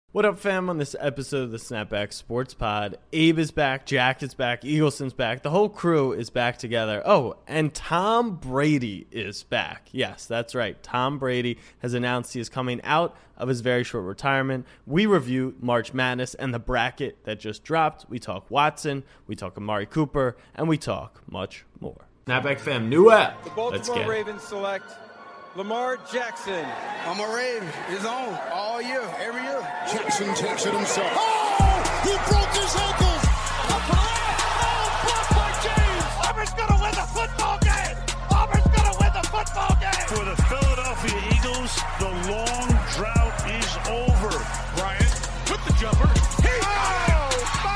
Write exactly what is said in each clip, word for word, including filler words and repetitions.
What up, fam? On this episode of the Snapback Sports Pod, Abe is back, Jack is back, Eagleson's back, the whole crew is back together. Oh, and Tom Brady is back. Yes, that's right. Tom Brady has announced he is coming out of his very short retirement. We review March Madness and the bracket that just dropped. We talk Watson, we talk Amari Cooper, and we talk much more. Snapback fam, new app. The Baltimore Ravens select Lamar Jackson. I'm a Raven. It's on all year, every year. Jackson takes it himself. Oh! He broke his ankles! Up for it! Oh, blocked by James! Auburn's gonna win the football game! Auburn's gonna win the football game! For the Philadelphia Eagles, the long drought is over. Bryant with the jumper. He oh,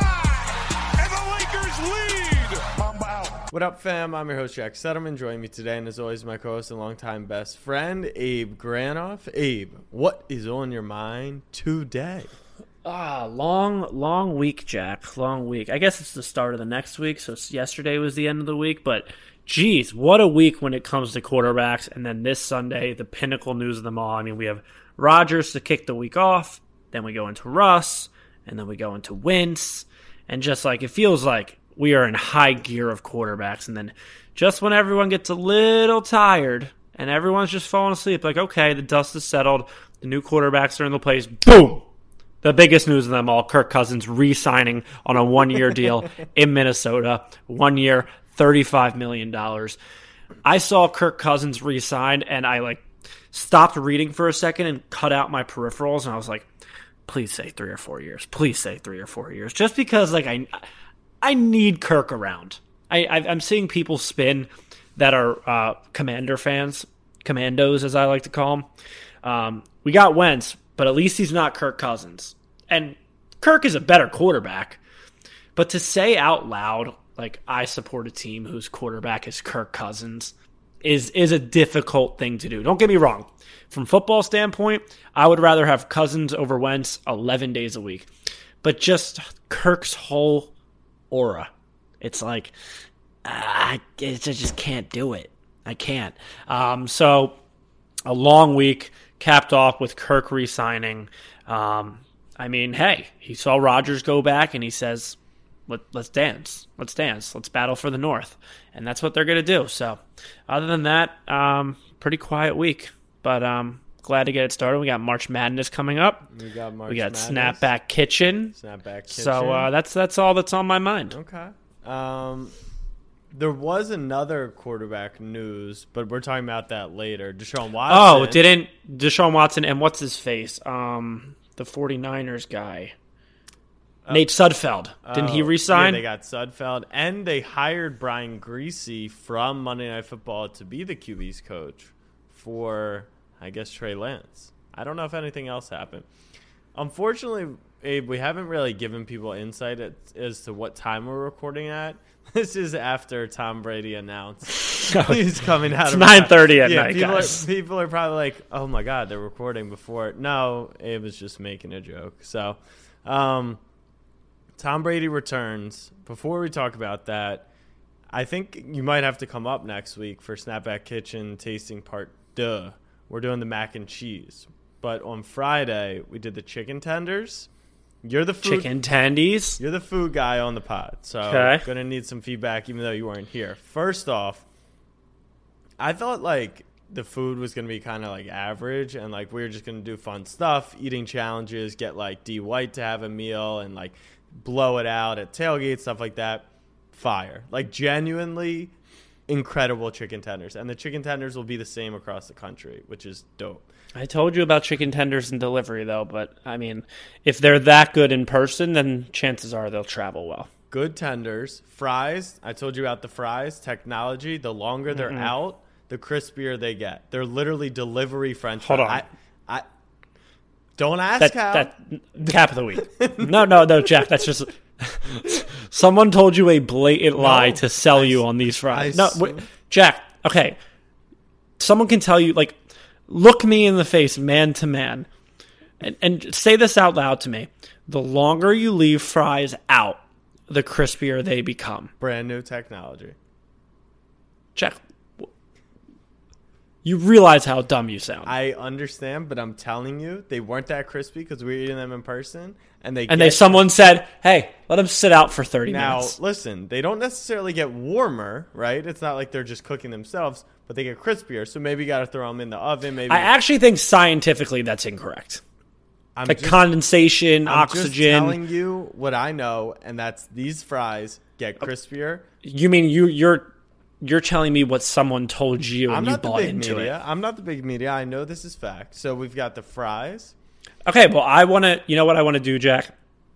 my! And the Lakers lead! Mamba out. What up, fam? I'm your host, Jack Settleman. Joining me today, and as always, my co-host and longtime best friend, Abe Granoff. Abe, what is on your mind today? Ah, long, long week, Jack. Long week. I guess it's the start of the next week, so yesterday was the end of the week, but geez, what a week when it comes to quarterbacks. And then this Sunday, the pinnacle news of them all. I mean, we have Rodgers to kick the week off, then we go into Russ, and then we go into Wentz, and just like, it feels like we are in high gear of quarterbacks, and then just when everyone gets a little tired and everyone's just falling asleep, like, okay, the dust is settled, the new quarterbacks are in the place, boom! The biggest news of them all, Kirk Cousins re-signing on a one-year deal in Minnesota. One year, thirty-five million dollars. I saw Kirk Cousins re-sign, and I like stopped reading for a second and cut out my peripherals, and I was like, please say three or four years. Please say three or four years. Just because like I I need Kirk around. I, I, I'm seeing people spin that are uh, Commander fans, Commandos as I like to call them. Um, we got Wentz, but at least he's not Kirk Cousins. And Kirk is a better quarterback. But to say out loud, like, I support a team whose quarterback is Kirk Cousins is is a difficult thing to do. Don't get me wrong. From football standpoint, I would rather have Cousins over Wentz eleven days a week. But just Kirk's whole aura, it's like, I, I just can't do it. I can't. Um, so, a long week capped off with Kirk re-signing. Um, I mean, hey, he saw Rodgers go back and he says, Let, let's dance. Let's dance. Let's battle for the North. And that's what they're going to do. So, other than that, um, pretty quiet week. But um, glad to get it started. We got March Madness coming up. We got March We got Madness. Snapback Kitchen. Snapback Kitchen. So, uh, that's that's all that's on my mind. Okay. Um, there was another quarterback news, but we're talking about that later. Deshaun Watson. Oh, didn't Deshaun Watson and what's his face? Um, the 49ers guy. Uh, Nate Sudfeld. Didn't he oh, resign? Yeah, they got Sudfeld, and they hired Brian Griese from Monday Night Football to be the Q B's coach for, I guess, Trey Lance. I don't know if anything else happened. Unfortunately, Abe, we haven't really given people insight at, as to what time we're recording at. This is after Tom Brady announced he's coming out. It's of nine thirty at yeah, night, people guys. Are, people are probably like, oh, my God, they're recording before. No, Abe was just making a joke. So, um... Tom Brady returns. Before we talk about that, I think you might have to come up next week for Snapback Kitchen Tasting Part Duh. We're doing the mac and cheese. But on Friday, we did the chicken tenders. You're the food, Chicken tendies. You're the food guy on the pod. So Okay. going to need some feedback even though you weren't here. First off, I thought like the food was going to be kind of like average and like we were just going to do fun stuff, eating challenges, get like D White to have a meal and like blow it out at tailgate, stuff like that. Fire. Like, genuinely incredible chicken tenders. And the chicken tenders will be the same across the country, which is dope. I told you about chicken tenders and delivery, though, but, I mean, if they're that good in person, then chances are they'll travel well. Good tenders. Fries. I told you about the fries. Technology. The longer they're Mm-mm. out, the crispier they get. They're literally delivery French Hold fries. on. I, I, don't ask That, how. that cap of the week. No, no, no, Jack. That's just someone told you a blatant lie No, to sell I you s- on these fries. I No, s- wait, Jack. Okay, someone can tell you like, look me in the face, man to man, and, and say this out loud to me. The longer you leave fries out, the crispier they become. Brand new technology. Jack, You realize how dumb you sound. I understand, but I'm telling you, they weren't that crispy because we were eating them in person, and they and get, they someone said, "Hey, let them sit out for thirty now minutes." listen, they don't necessarily get warmer, right? It's not like they're just cooking themselves, but they get crispier. So maybe you got to throw them in the oven. Maybe I actually think scientifically that's incorrect. I'm Like just, condensation, I'm just oxygen. telling you what I know, and that's these fries get crispier. You mean you you're you're telling me what someone told you and I'm you not the bought big into media. it? I'm not the big media. I know this is fact. So we've got the fries. Okay, well, I want to. You know what I want to do, Jack,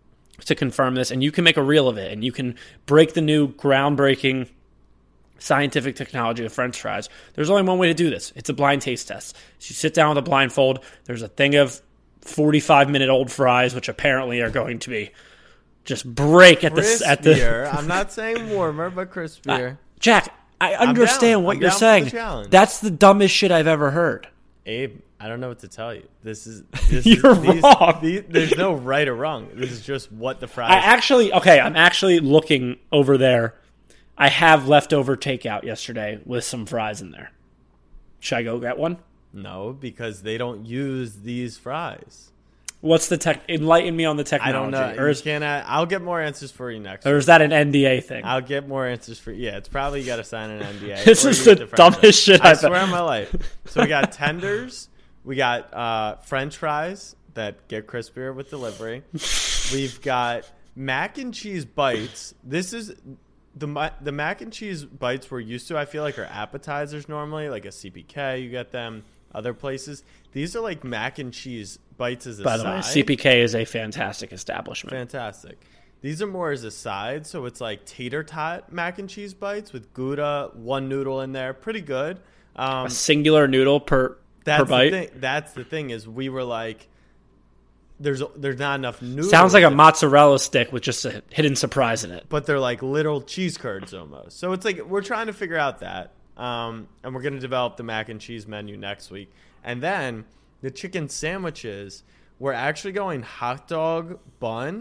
to confirm this, and you can make a reel of it, and you can break the new groundbreaking scientific technology of French fries. There's only one way to do this. It's a blind taste test. So you sit down with a blindfold. There's a thing of forty-five minute old fries, which apparently are going to be just break at the Crispier. at the. I'm not saying warmer, but crispier. Uh, Jack, I understand down. what I'm you're down for saying. the challenge. That's the dumbest shit I've ever heard. Abe, I don't know what to tell you. This is this You're is, these, wrong. These, there's no right or wrong. This is just what the fries. I actually, okay, I'm actually looking over there. I have leftover takeout yesterday with some fries in there. Should I go get one? No, because they don't use these fries. What's the tech? Enlighten me on the technology. I don't know. Or You is, can't, I'll get more answers for you next. or week. is that an N D A thing? I'll get more answers for yeah. It's probably you got to sign an N D A. This or is you the get fries. dumbest shit I I've swear on my life. So we got tenders. We got uh, French fries that get crispier with delivery. We've got mac and cheese bites. This is the ma- the mac and cheese bites we're used to. I feel like are appetizers normally, like a C P K. You get them other places. These are like mac and cheese bites as a By the side. way, C P K is a fantastic establishment. Fantastic. These are more as a side, so it's like tater tot mac and cheese bites with Gouda, one noodle in there. Pretty good. Um, A singular noodle per that's per bite. The thing, that's the thing is we were like, there's there's not enough noodles. Sounds like a mozzarella stick with just a hidden surprise in it. But they're like little cheese curds almost. So it's like we're trying to figure out that. Um, and we're going to develop the mac and cheese menu next week. And then the chicken sandwiches, we're actually going hot dog bun.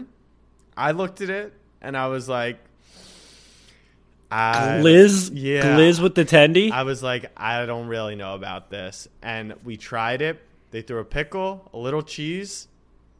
I looked at it and I was like, I, Gliz, yeah. Gliz with the tendy. I was like, I don't really know about this. And we tried it. They threw a pickle, a little cheese.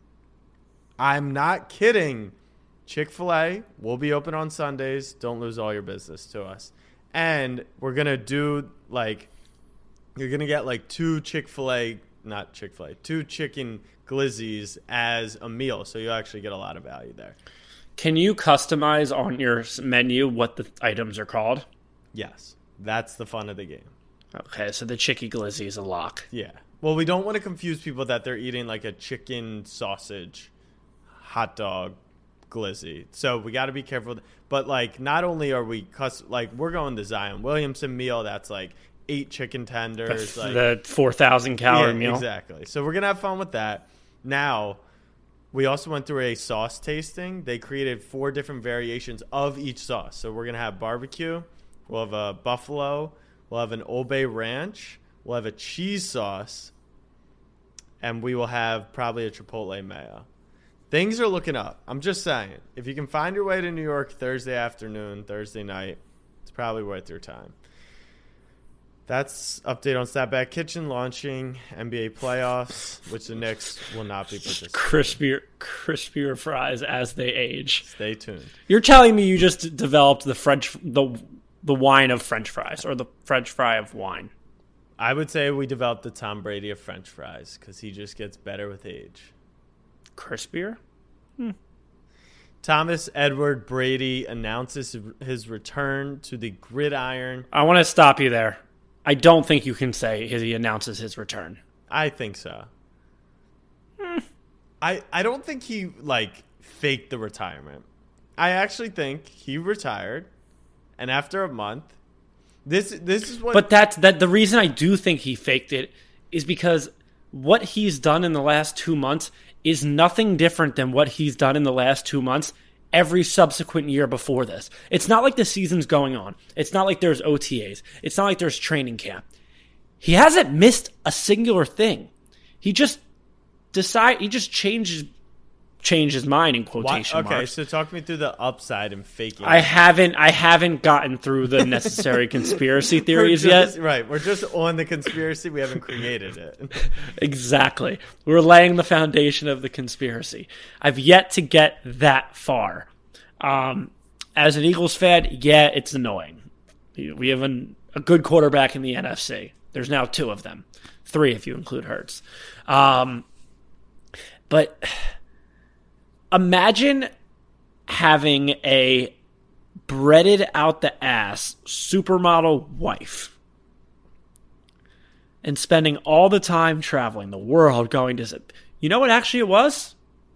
I'm not kidding. Chick-fil-A will be open on Sundays. Don't lose all your business to us. And we're going to do, like, you're going to get, like, two Chick-fil-A, not Chick-fil-A, two chicken glizzies as a meal. So you'll actually get a lot of value there. Can you customize on your menu what the items are called? Yes. That's the fun of the game. Okay, so the Chicky Glizzy is a lock. Yeah. Well, we don't want to confuse people that they're eating, like, a chicken sausage hot dog glizzy. So we got to be careful. But, like, not only are we, cus- like, we're going the Zion Williamson meal. That's, like, eight chicken tenders. The, like the four thousand calorie yeah, meal. Exactly. So we're going to have fun with that. Now, we also went through a sauce tasting. They created four different variations of each sauce. So we're going to have barbecue. We'll have a buffalo. We'll have an Old Bay ranch. We'll have a cheese sauce. And we will have probably a chipotle mayo. Things are looking up. I'm just saying. If you can find your way to New York Thursday afternoon, Thursday night, it's probably worth your time. That's update on Snapback Kitchen launching N B A playoffs, which the Knicks will not be participating. Crispier, crispier fries as they age. Stay tuned. You're telling me you just developed the French, the the wine of French fries, or the French fry of wine. I would say we developed the Tom Brady of French fries because he just gets better with age. Crispier? Hmm. Thomas Edward Brady announces his return to the gridiron. I want to stop you there. I don't think you can say he announces his return. I think so. Hmm. I I don't think he like faked the retirement. I actually think he retired, and after a month, this this is what. But that's that. The reason I do think he faked it is because what he's done in the last two months is nothing different than what he's done in the last two months every subsequent year before this. It's not like the season's going on. It's not like there's O T As. It's not like there's training camp. He hasn't missed a singular thing. He just decide he just changes changed his mind in Why, quotation okay, marks. so talk me through the upside and faking. I it. haven't I haven't gotten through the necessary conspiracy We're theories just- yet. Right, we're just on the conspiracy. We haven't created it. Exactly. We're laying the foundation of the conspiracy. I've yet to get that far. Um, as an Eagles fan, yeah, it's annoying. We have an, a good quarterback in the N F C. There's now two of them. Three if you include Hurts. Um, but imagine having a breaded out the ass supermodel wife and spending all the time traveling the world going to... You know what actually it was?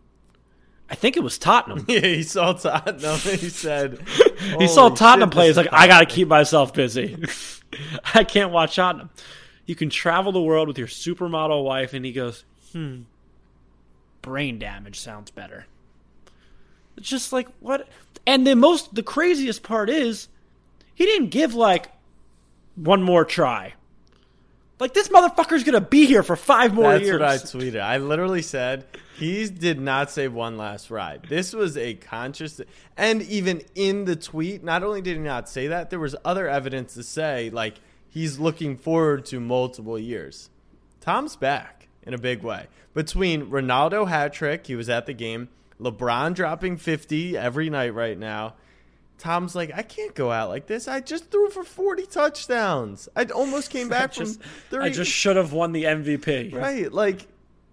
I think it was Tottenham. Yeah, he saw Tottenham. He said, He saw "Holy Tottenham shit, play. this He's is like, I got to Tottenham." keep myself busy. I can't watch Tottenham. You can travel the world with your supermodel wife, and he goes, hmm, brain damage sounds better. It's just like, what? And the most, the craziest part is, he didn't give, like, one more try. Like, this motherfucker's going to be here for five more That's years. what I tweeted. I literally said he did not say one last ride. This was a conscious, and even in the tweet, not only did he not say that, there was other evidence to say like he's looking forward to multiple years. Tom's back in a big way. Between Ronaldo hat trick, he was at the game, LeBron dropping fifty every night right now. Tom's like, I can't go out like this. I just threw for forty touchdowns. I almost came back just, from thirty. I just should have won the M V P. Right. Like,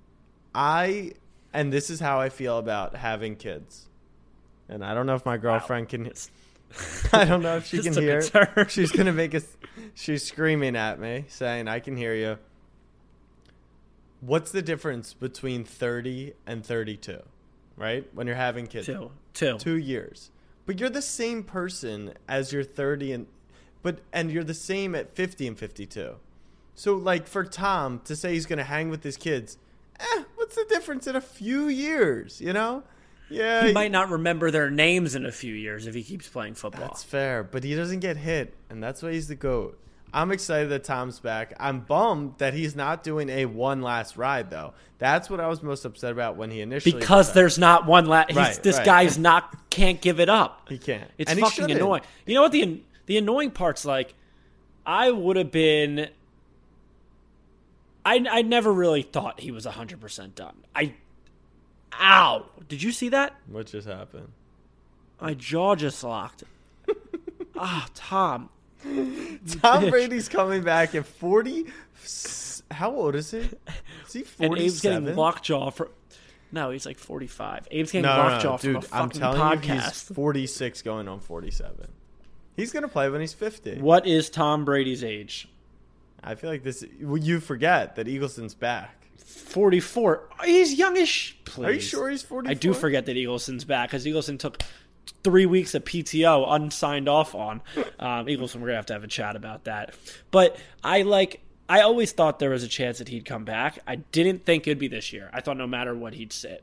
I, and this is how I feel about having kids. And I don't know if my girlfriend wow. can, I don't know if she can hear. She's going to make us, she's screaming at me saying, I can hear you. What's the difference between thirty and thirty-two, right? When you're having kids. Two. Two. Two years. But you're the same person as you're thirty and, but, and you're the same at fifty and fifty-two. So, like, for Tom to say he's going to hang with his kids, eh, what's the difference in a few years, you know? Yeah. He might not remember their names in a few years if he keeps playing football. That's fair, but he doesn't get hit, and that's why he's the GOAT. I'm excited that Tom's back. I'm bummed that he's not doing a one last ride, though. That's what I was most upset about when he initially Because decided. there's not one last. Right, this right. guy's not can't give it up. He can't. It's And he fucking shouldn't. annoying. You know what the the annoying part's like? I would have been. I I never really thought he was one hundred percent done. I. Ow! Did you see that? What just happened? My jaw just locked. Ah, Tom. Tom bitch. Brady's coming back at forty. How old is he? Is he And Abe's getting forty-seven? lockjaw for. No, he's like forty-five. Abe's getting No, no, lockjaw no, from dude. a I'm fucking telling you, he's podcast. forty-six going on forty-seven. He's gonna play when he's fifty. What is Tom Brady's age? I feel like this. Well, you forget that Eagleson's back. forty-four. He's youngish. Please. Are you sure he's forty-four? I do forget that Eagleson's back because Eagleson took three weeks of P T O unsigned off on. Um, Eagleson, we're gonna have to have a chat about that. But I like. I always thought there was a chance that he'd come back. I didn't think it'd be this year. I thought no matter what he'd sit.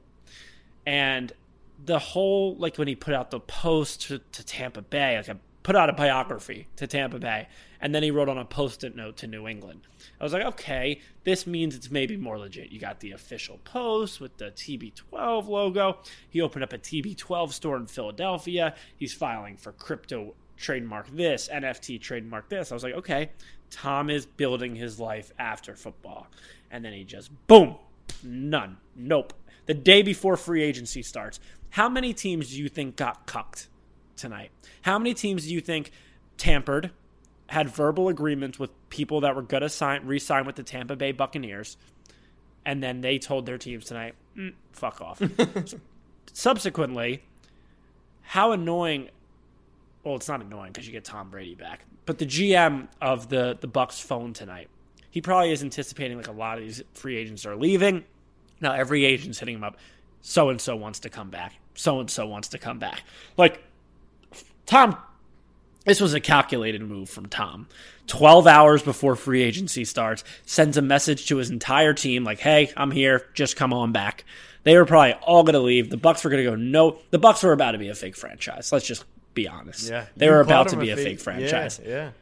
And the whole like when he put out the post to, to Tampa Bay, like I put out a biography to Tampa Bay, and then he wrote on a post-it note to New England. I was like, okay, this means it's maybe more legit. You got the official post with the T B twelve logo. He opened up a T B twelve store in Philadelphia. He's filing for crypto trademark this, N F T trademark this. I was like, okay, Tom is building his life after football. And then he just, boom, none. Nope. The day before free agency starts, how many teams do you think got cucked tonight? How many teams do you think tampered, had verbal agreements with people that were going to sign, re-sign with the Tampa Bay Buccaneers, and then they told their teams tonight, mm, fuck off. Subsequently, how annoying, well, it's not annoying because you get Tom Brady back, but the G M of the, the Bucs phone tonight, he probably is anticipating like a lot of these free agents are leaving. Now every agent's hitting him up. So-and-so wants to come back. So-and-so wants to come back. Like, Tom, this was a calculated move from Tom. twelve hours before free agency starts, sends a message to his entire team like, hey, I'm here. Just come on back. They were probably all going to leave. The Bucs were going to go, no. The Bucs were about to be a fake franchise. Let's just be honest. Yeah, they you were called about to him be a fake, fake franchise. Yeah. yeah.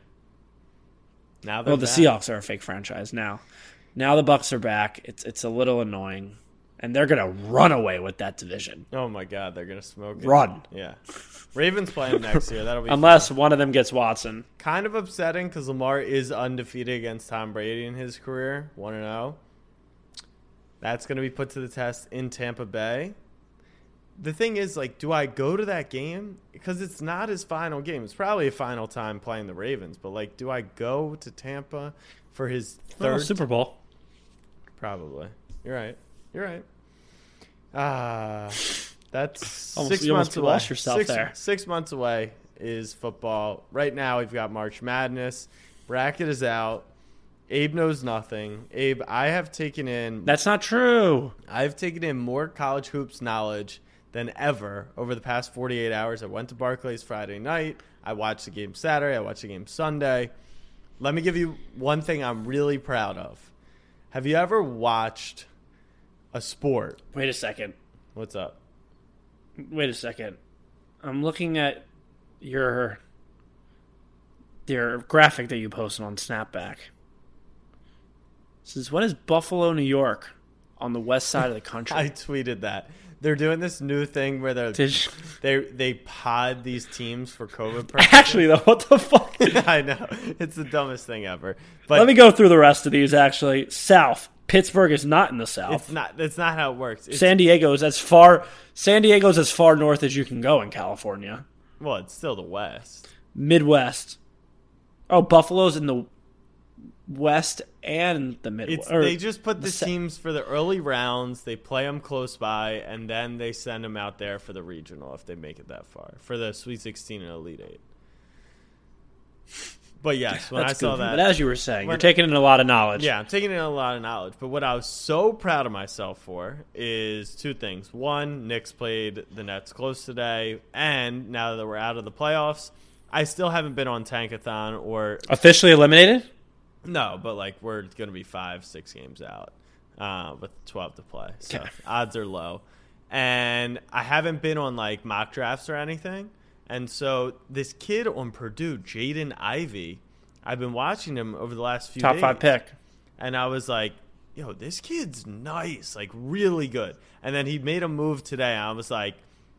Now they're well, the back. Seahawks are a fake franchise now. Now the Bucs are back. It's it's a little annoying. and they're gonna run away with that division. Oh my God, they're gonna smoke it. Run. Yeah, Ravens play them next year. That'll be Unless fun. one of them gets Watson. Kind of upsetting because Lamar is undefeated against Tom Brady in his career, one and zero. That's gonna be put to the test in Tampa Bay. The thing is, like, do I go to that game? Because it's not his final game. It's probably a final time playing the Ravens. But, like, do I go to Tampa for his third? Oh, Super Bowl. Probably. You're right. You're right. Ah, that's Almost- six you almost months away. lost yourself six, there. Six months away is football. Right now, we've got March Madness. Bracket is out. Abe knows nothing. Abe, I have taken in. That's not true. I've taken in more college hoops knowledge than ever over the past forty-eight hours. I went to Barclays Friday night. I watched the game Saturday. I watched the game Sunday. Let me give you one thing I'm really proud of. Have you ever watched a sport? Wait a second. What's up? Wait a second. I'm looking at your your graphic that you posted on Snapback. It says, what is Buffalo, New York on the west side of the country? I tweeted that. They're doing this new thing where they're, Did you- they they pod these teams for COVID purposes. Actually, though, what the fuck? I know. It's the dumbest thing ever. But Let me go through the rest of these, actually. South. Pittsburgh is not in the South. it's not that's not how it works. It's, San Diego's as far San Diego's as far north as you can go in California. well, it's still the West. Midwest. Oh, Buffalo's in the West and the Midwest. It's they just put the se- teams for the early rounds. They play them close by, and then they send them out there for the regional if they make it that far for the Sweet sixteen and Elite Eight. But yes, when That's I saw goofy. that, But as you were saying, when- you're taking in a lot of knowledge. yeah, I'm taking in a lot of knowledge. But what I was so proud of myself for is two things. One, Knicks played the Nets close today, and now that we're out of the playoffs, I still haven't been on Tankathon or Officially eliminated? no, but like we're going to be five, six games out uh, with twelve to play. So Okay. odds are low. And I haven't been on like mock drafts or anything. And so this kid on Purdue, Jaden Ivey, I've been watching him over the last few Top days. five pick. And I was like, yo, this kid's nice, like really good. And then he made a move today. And I was like,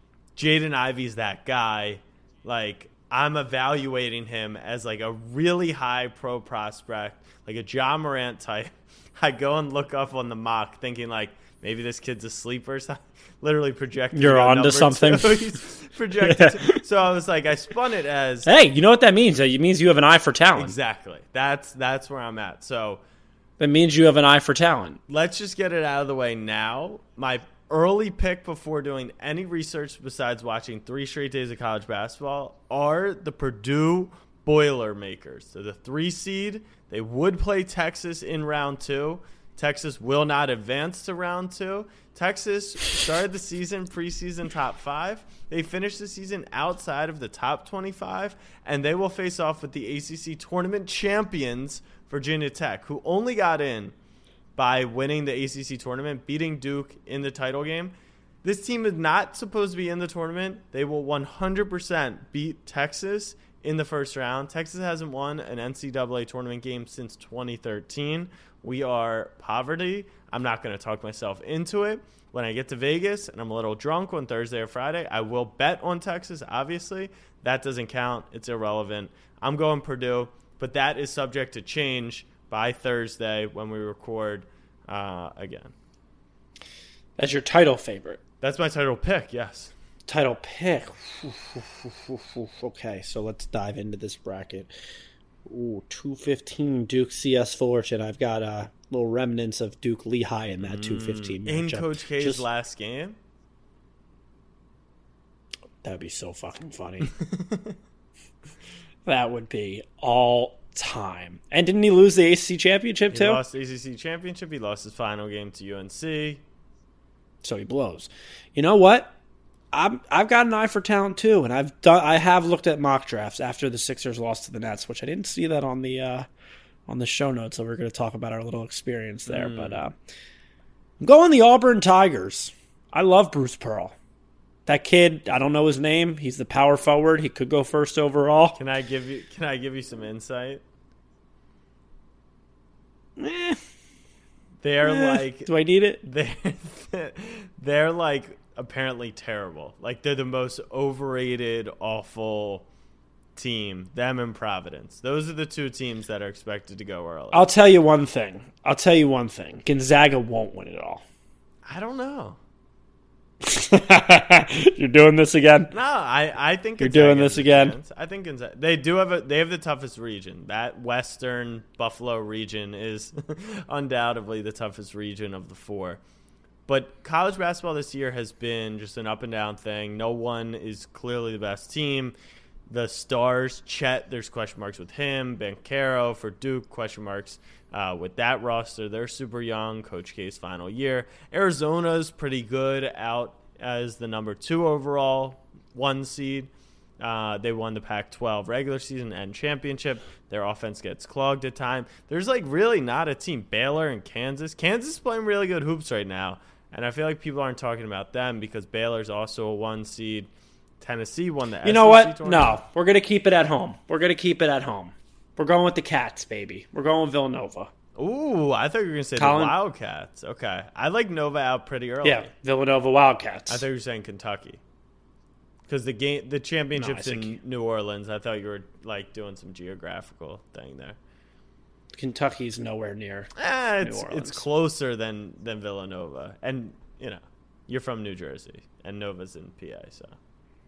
Jaden Ivey's that guy. Like, I'm evaluating him as like a really high pro prospect, like a John Morant type. I go and look up on the mock thinking like maybe this kid's a sleeper or something. Literally projected. You're to go onto number something. two. He's projected. to- so I was like, I spun it as Hey, you know what that means? It means you have an eye for talent. exactly. That's that's where I'm at. So That means you have an eye for talent. let's just get it out of the way now. My early pick before doing any research besides watching three straight days of college basketball are the Purdue Boilermakers. So the three seed, they would play Texas in round two. Texas will not advance to round two. Texas started the season preseason top five. They finished the season outside of the top twenty-five, and they will face off with the A C C tournament champions, Virginia Tech, who only got in by winning the A C C tournament, beating Duke in the title game. This team is not supposed to be in the tournament. They will one hundred percent beat Texas in the first round. Texas hasn't won an N C double A tournament game since twenty thirteen. We are poverty. I'm not going to talk myself into it. When I get to Vegas and I'm a little drunk on Thursday or Friday, I will bet on Texas, obviously. That doesn't count. It's irrelevant. I'm going Purdue, but that is subject to change by Thursday when we record uh, again. That's your title favorite. That's my title pick, yes. Title pick. Okay, so let's dive into this bracket. Ooh, two fifteen Duke C S Fullerton. I've got uh, little remnants of Duke Lehigh in that two fifteen In matchup. Coach K's Just- last game? That'd be so fucking funny. That would be all time. And didn't he lose the A C C championship He too? lost the A C C championship. He lost his final game to U N C. So he blows. You know what? I'm, I've got an eye for talent too, and I've done. I have looked at mock drafts after the Sixers lost to the Nets, which I didn't see that on the uh, on the show notes. So we're going to talk about our little experience there. Mm. But uh, I'm going the Auburn Tigers. I love Bruce Pearl. That kid, I don't know his name. He's the power forward. He could go first overall. Can I give you can I give you some insight? Eh, They're Eh, like do I need it? they're they're like apparently terrible. Like they're the most overrated, awful team. Them and Providence. Those are the two teams that are expected to go early. I'll tell you one thing. I'll tell you one thing. Gonzaga won't win it all. I don't know. You're doing this again? No, I, I think You're Gonzaga doing has this a again? chance. I think Gonzaga, they do have a they have the toughest region. That Western Buffalo region is undoubtedly the toughest region of the four. But college basketball this year has been just an up and down thing. No one is clearly the best team. The stars, Chet, there's question marks with him. Banchero for Duke, question marks uh, with that roster. They're super young. Coach K's final year. Arizona's pretty good out as the number two overall one seed. Uh, they won the Pac twelve regular season and championship. Their offense gets clogged at time. There's like really not a team. Baylor and Kansas. Kansas is playing really good hoops right now. And I feel like people aren't talking about them because Baylor's also a one seed. Tennessee won the You know S E C what? tournament. No, we're going to keep it at home. We're going to keep it at home. We're going with the Cats, baby. We're going with Villanova. Ooh, I thought you were going to say Colin- the Wildcats. Okay. I like Nova out pretty early. Yeah, Villanova Wildcats. I thought you were saying Kentucky. Because the game, the championship's No, I in think- New Orleans. I thought you were like doing some geographical thing there. Kentucky's nowhere near. Eh, it's Orleans. it's closer than, than Villanova. And, you know, you're from New Jersey. And Nova's in P A, so.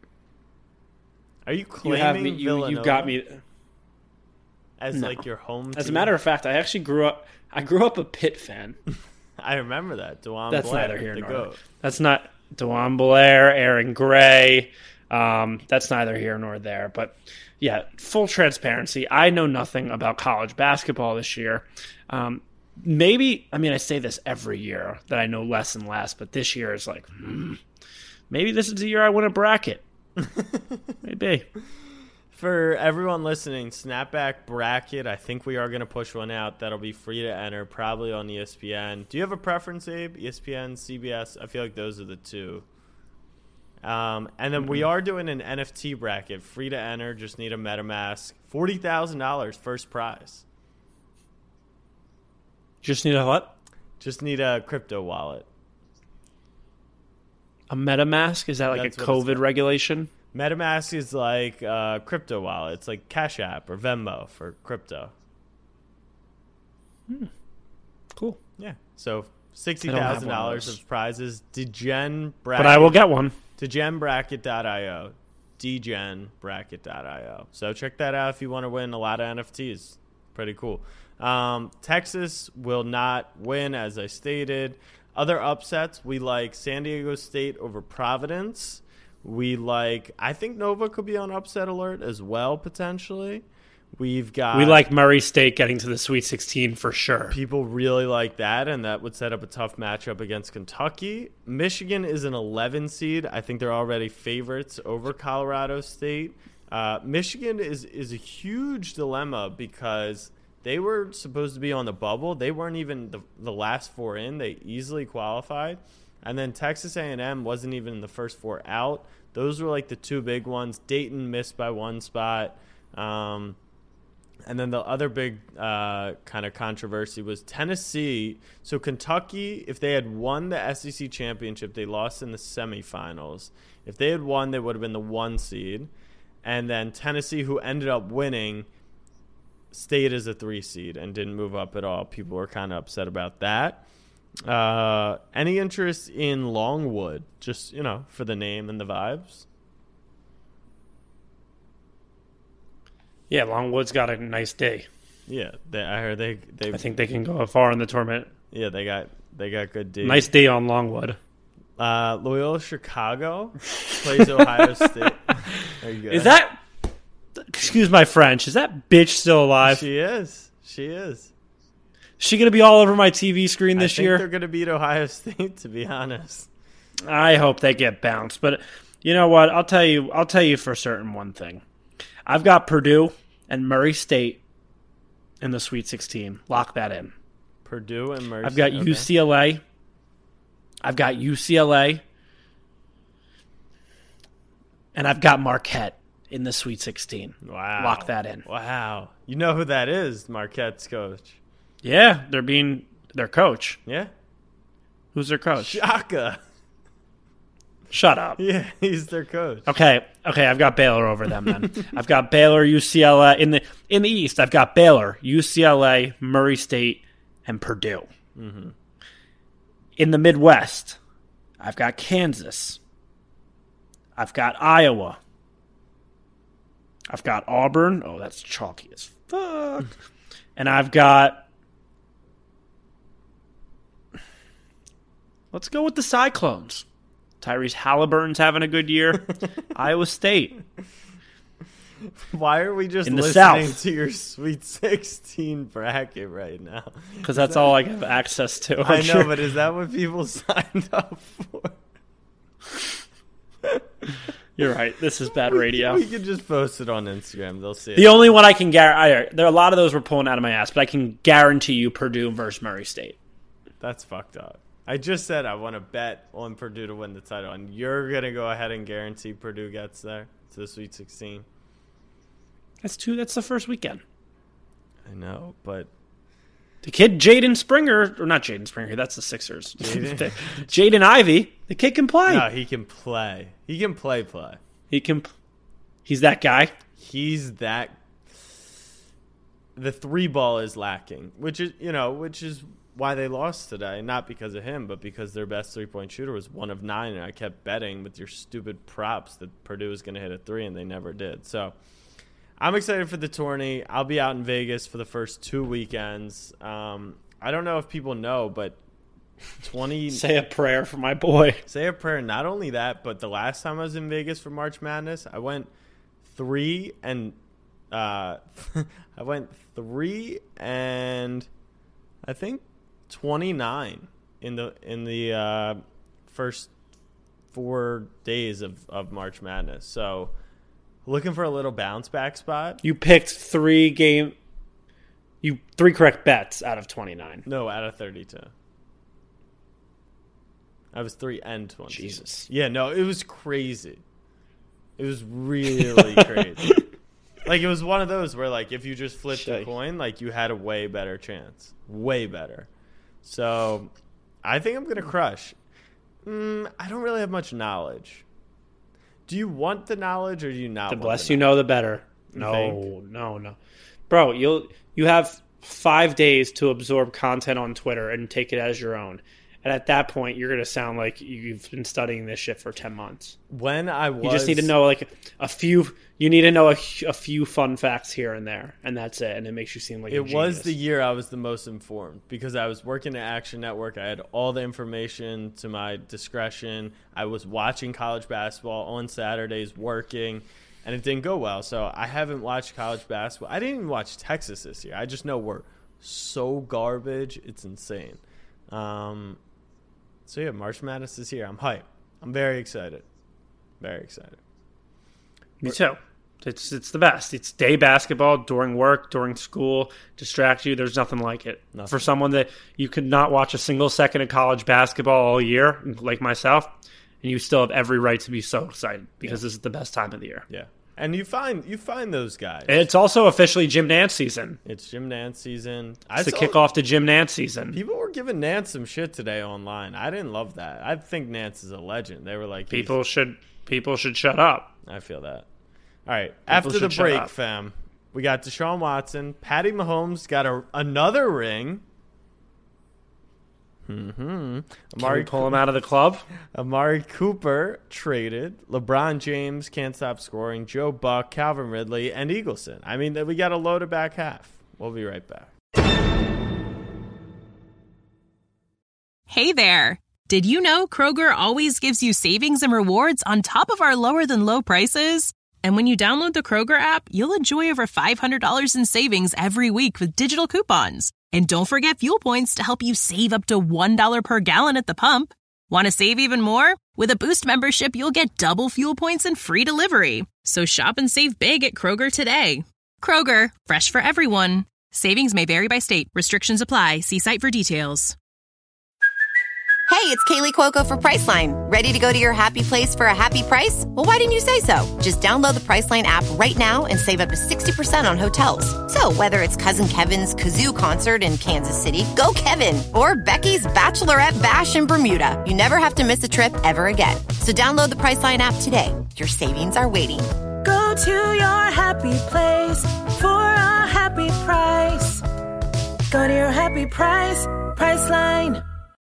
Are you You claiming have me. You, Villanova you got me. as No. like your home As a team? matter of fact, I actually grew up. I grew up a Pitt fan. I remember that. DeJuan That's Blair, neither here the nor GOAT. That's not DeJuan Blair, Aaron Gray. Um, that's neither here nor there. But yeah, full transparency. I know nothing about college basketball this year. Um, maybe I mean I say this every year that I know less and less, but this year is like hmm, maybe this is the year I win a bracket. Maybe. For everyone listening, Snapback Bracket, I think we are going to push one out that'll be free to enter, probably on E S P N. Do you have a preference, Abe? E S P N, C B S? I feel like those are the two. Um, and then we are doing an N F T bracket, free to enter, just need a MetaMask. forty thousand dollars first prize. Just need a what? Just need a crypto wallet. A MetaMask? Is that like That's a what it's COVID called. regulation? MetaMask is like a crypto wallet. It's like Cash App or Venmo for crypto. Cool. Yeah. So sixty I don't have thousand one of dollars those. of prizes. Degen bracket. But I will get one. degen bracket dot io. degen bracket dot io. So check that out if you want to win a lot of N F Ts. Pretty cool. Um, Texas will not win, as I stated. Other upsets, we like San Diego State over Providence. We like, I think Nova could be on upset alert as well, potentially. We've got... We like Murray State getting to the Sweet sixteen for sure. People really like that, and that would set up a tough matchup against Kentucky. Michigan is an eleven seed. I think they're already favorites over Colorado State. Uh, Michigan is, is a huge dilemma because they were supposed to be on the bubble. They weren't even the, the last four in. They easily qualified. And then Texas A and M wasn't even in the first four out. Those were like the two big ones. Dayton missed by one spot. Um, and then the other big uh, kind of controversy was Tennessee. So Kentucky, if they had won the S E C championship, they lost in the semifinals. If they had won, they would have been the one seed. And then Tennessee, who ended up winning, stayed as a three seed and didn't move up at all. People were kind of upset about that. Uh, any interest in Longwood? Just, you know, for the name and the vibes? Yeah, Longwood's got a nice day. Yeah, they, I heard they, they. I think they can go far in the tournament. Yeah, they got they got good D. Nice day on Longwood. Uh, Loyola Chicago plays Ohio State. There you go. Is that, excuse my French, is that bitch still alive? She is. She is. Is she going to be all over my T V screen this I think year? they're going to beat Ohio State, to be honest. I hope they get bounced. But you know what? I'll tell you. I'll tell you for certain one thing. I've got Purdue and Murray State in the Sweet sixteen. Lock that in. Purdue and Mercy. I've got okay. U C L A. I've got U C L A. And I've got Marquette in the Sweet sixteen. Wow. Lock that in. Wow. You know who that is, Marquette's coach. Yeah, they're being Their coach. Yeah. Who's their coach? Shaka. Shut up. Yeah, he's their coach. Okay, okay, I've got Baylor over them then. I've got Baylor, U C L A in the in the East. I've got Baylor, U C L A, Murray State, and Purdue. Mm-hmm. In the Midwest, I've got Kansas. I've got Iowa. I've got Auburn. Oh, that's chalky as fuck. And I've got. Let's go with the Cyclones. Tyrese Halliburton's having a good year. Iowa State. Why are we just In the listening South. to your Sweet sixteen bracket right now? Because that's all I have access to. I know, but is that what people signed up for? You're right. This is bad radio. We could just post it on Instagram. They'll see it. The only one I can guarantee, there are a lot of those we're pulling out of my ass, but I can guarantee you Purdue versus Murray State. That's fucked up. I just said I want to bet on Purdue to win the title, and you're going to go ahead and guarantee Purdue gets there to the Sweet sixteen. That's two. That's the first weekend. I know, but The kid Jaden Springer, or not Jaden Springer, that's the Sixers. Jaden Jaden Ivey, the kid can play. no, he can play. He can play, play. He can. He's that guy. He's that. The three ball is lacking, which is you know, which is why they lost today. Not because of him, but because their best three point shooter was one of nine, and I kept betting with your stupid props that Purdue was going to hit a three, and they never did. So I'm excited for the tourney. I'll be out in Vegas for the first two weekends. Um, I don't know if people know, but twenty Say a prayer for my boy. Say a prayer. Not only that, but the last time I was in Vegas for March Madness, I went three and uh, I went three and I think twenty-nine in the in the uh, first four days of, of March Madness. So looking for a little bounce back spot. You picked three game. You three correct bets out of twenty-nine. No, out of thirty-two. I was three and twenty. Jesus. Yeah, no, it was crazy. It was really crazy. Like, it was one of those where, like, if you just flipped Shay. a coin, like, you had a way better chance. Way better. So, I think I'm going to crush. Mm, I don't really have much knowledge. Do you want the knowledge or do you not The want less the you know, the better. You No, think? no, no, bro. You'll you have five days to absorb content on Twitter and take it as your own. And at that point, you're going to sound like you've been studying this shit for ten months. When I was... You just need to know like a few. You need to know a, a few fun facts here and there, and that's it. And it makes you seem like a It was genius. the year I was the most informed because I was working at Action Network. I had all the information to my discretion. I was watching college basketball on Saturdays, working, and it didn't go well. So I haven't watched college basketball. I didn't even watch Texas this year. I just know we're so garbage. It's insane. Um, so, yeah, March Madness is here. I'm hyped. I'm very excited. Very excited. Me too. It's it's the best. It's day basketball during work, during school, distract you. There's nothing like it. Nothing. For someone that you could not watch a single second of college basketball all year, like myself, and you still have every right to be so excited because this is the best time of the year. Yeah. And you find you find those guys. And it's also officially Jim Nance season. It's Jim Nance season. It's the saw- kickoff to Jim Nance season. People were giving Nance some shit today online. I didn't love that. I think Nance is a legend. They were like, he's- People should people should shut up. I feel that. All right. After the should shut break, up. fam, we got Deshaun Watson. Patty Mahomes got a, another ring. Mm-hmm. Can Amari, we pull him out of the club? Amari Cooper traded. LeBron James can't stop scoring. Joe Buck, Calvin Ridley, and Eagleson. I mean, we got a loaded back half. We'll be right back. Hey there. Did you know Kroger always gives you savings and rewards on top of our lower than low prices? And when you download the Kroger app, you'll enjoy over five hundred dollars in savings every week with digital coupons. And don't forget fuel points to help you save up to one dollar per gallon at the pump. Want to save even more? With a Boost membership, you'll get double fuel points and free delivery. So shop and save big at Kroger today. Kroger, fresh for everyone. Savings may vary by state. Restrictions apply. See site for details. Hey, it's Kaylee Cuoco for Priceline. Ready to go to your happy place for a happy price? Well, why didn't you say so? Just download the Priceline app right now and save up to sixty percent on hotels. So whether it's Cousin Kevin's Kazoo Concert in Kansas City, go Kevin, or Becky's Bachelorette Bash in Bermuda, you never have to miss a trip ever again. So download the Priceline app today. Your savings are waiting. Go to your happy place for a happy price. Go to your happy price, Priceline.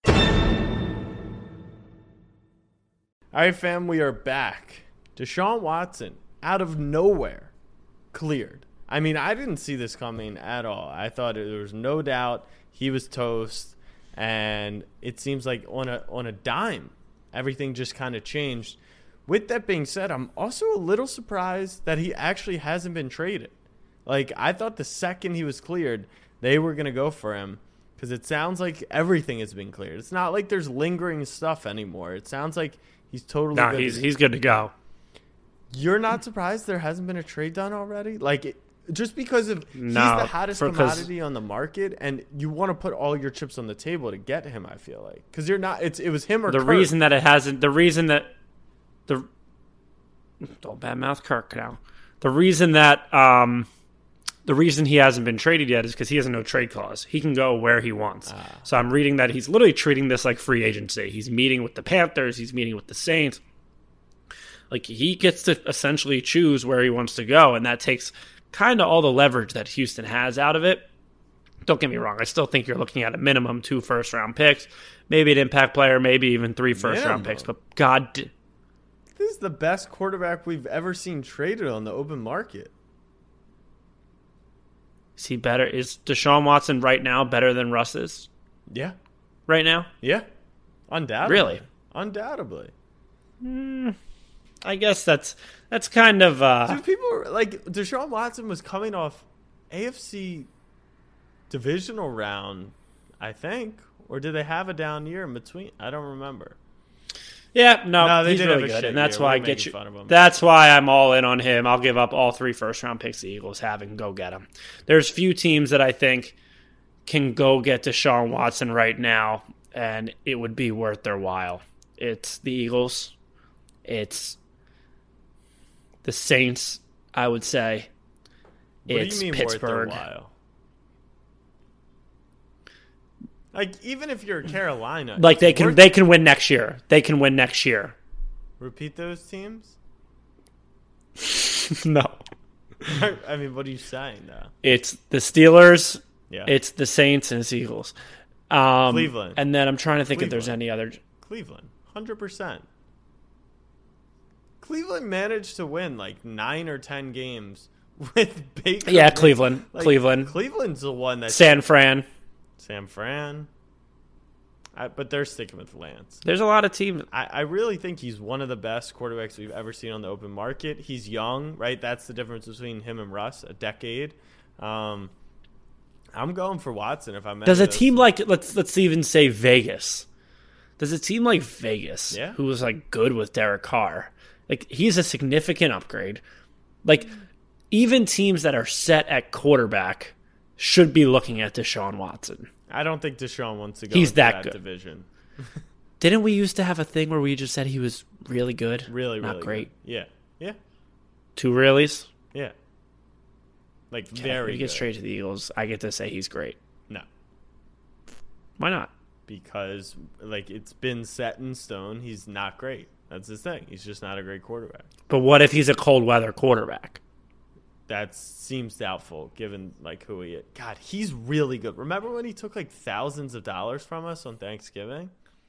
All right, fam, we are back. Deshaun Watson, out of nowhere, cleared. I mean, I didn't see this coming at all. I thought there was no doubt he was toast, and it seems like on a on a dime, everything just kind of changed. With that being said, I'm also a little surprised that he actually hasn't been traded. Like, I thought the second he was cleared, they were going to go for him, because it sounds like everything has been cleared. It's not like there's lingering stuff anymore. It sounds like he's totally no, good. he's he's good to go. You're not surprised there hasn't been a trade done already? Like, it, just because of No, he's the hottest for- 'cause- commodity on the market, and you want to put all your chips on the table to get him, I feel like. Because you're not, it's it was him or The Kirk. reason that it hasn't, the reason that the don't badmouth Kirk now. The reason that um, the reason he hasn't been traded yet is because he has no trade clause. He can go where he wants. Ah. So I'm reading that he's literally treating this like free agency. He's meeting with the Panthers. He's meeting with the Saints. Like, he gets to essentially choose where he wants to go, and that takes kind of all the leverage that Houston has out of it. Don't get me wrong. I still think you're looking at a minimum two first-round picks, maybe an impact player, maybe even three first-round Minimum. picks. But God, d- This is the best quarterback we've ever seen traded on the open market. is he better? Is Deshaun Watson right now better than Russ is Yeah. right now? Yeah. Undoubtedly. Really? Undoubtedly. I guess that's that's kind of uh, Dude, people were like, Deshaun Watson was coming off A F C divisional round, I think. Or did they have a down year in between? I don't remember. yeah. No, No, they he's did really have a good, shit and that's year. why We're I get making you. fun of him. That's why I'm all in on him. I'll give up all three first-round picks the Eagles have and go get him. There's few teams that I think can go get Deshaun Watson right now, and it would be worth their while. It's the Eagles. It's the Saints, I would say. What It's do you mean Pittsburgh. worth their while? Like, even if you're Carolina, Like they it's can worth- they can win next year. They can win next year. repeat those teams. No. I mean, what are you saying though? It's the Steelers, Yeah, it's the Saints, and it's the Eagles. Um, Cleveland. And then I'm trying to think if there's Cleveland. any other. Cleveland, hundred percent. Cleveland managed to win like nine or ten games with Baker. Yeah, Mayfield. Cleveland. Like, Cleveland. Cleveland's the one that San Fran. San Fran. I, but they're sticking with Lance. There's a lot of teams. I, I really think he's one of the best quarterbacks we've ever seen on the open market. He's young, right? That's the difference between him and Russ, a decade. Um, I'm going for Watson if I'm. Does a any of those team teams. like let's let's even say Vegas? Does a team like Vegas, Yeah. who was like good with Derek Carr, like he's a significant upgrade. Like even teams that are set at quarterback should be looking at Deshaun Watson. I don't think Deshaun wants to go. He's into that that, good. division. Didn't we used to have a thing where we just said he was really good? Really, Not really great. good. Yeah, yeah, Two reallys? yeah. Like Yeah, very. If he gets good. traded to the Eagles, I get to say he's great. No, Why not? because like it's been set in stone. He's not great. That's his thing. He's just not a great quarterback. But what if he's a cold weather quarterback? That seems doubtful, given like who he is. God, he's really good. Remember when he took like thousands of dollars from us on Thanksgiving?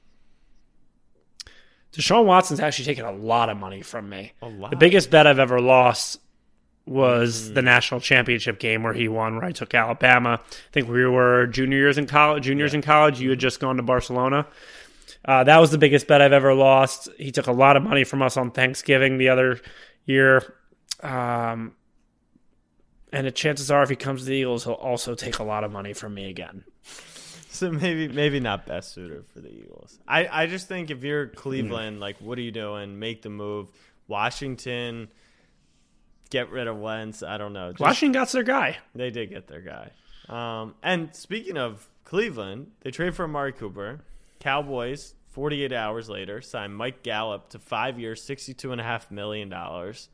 Deshaun Watson's actually taken a lot of money from me. A lot. The biggest bet I've ever lost was the national championship game where he won, where I took Alabama. I think we were junior years in college. Juniors Yeah. in college, you had just gone to Barcelona. Uh, that was the biggest bet I've ever lost. He took a lot of money from us on Thanksgiving the other year. Um, and the chances are if he comes to the Eagles, he'll also take a lot of money from me again. So maybe maybe not best suited for the Eagles. I, I just think if you're Cleveland, like, what are you doing? Make the move. Washington, get rid of Wentz. I don't know. Just, Washington got their guy. They did get their guy. Um, and speaking of Cleveland, they trade for Amari Cooper. Cowboys forty-eight hours later, signed Mike Gallup to five years, sixty-two point five million dollars.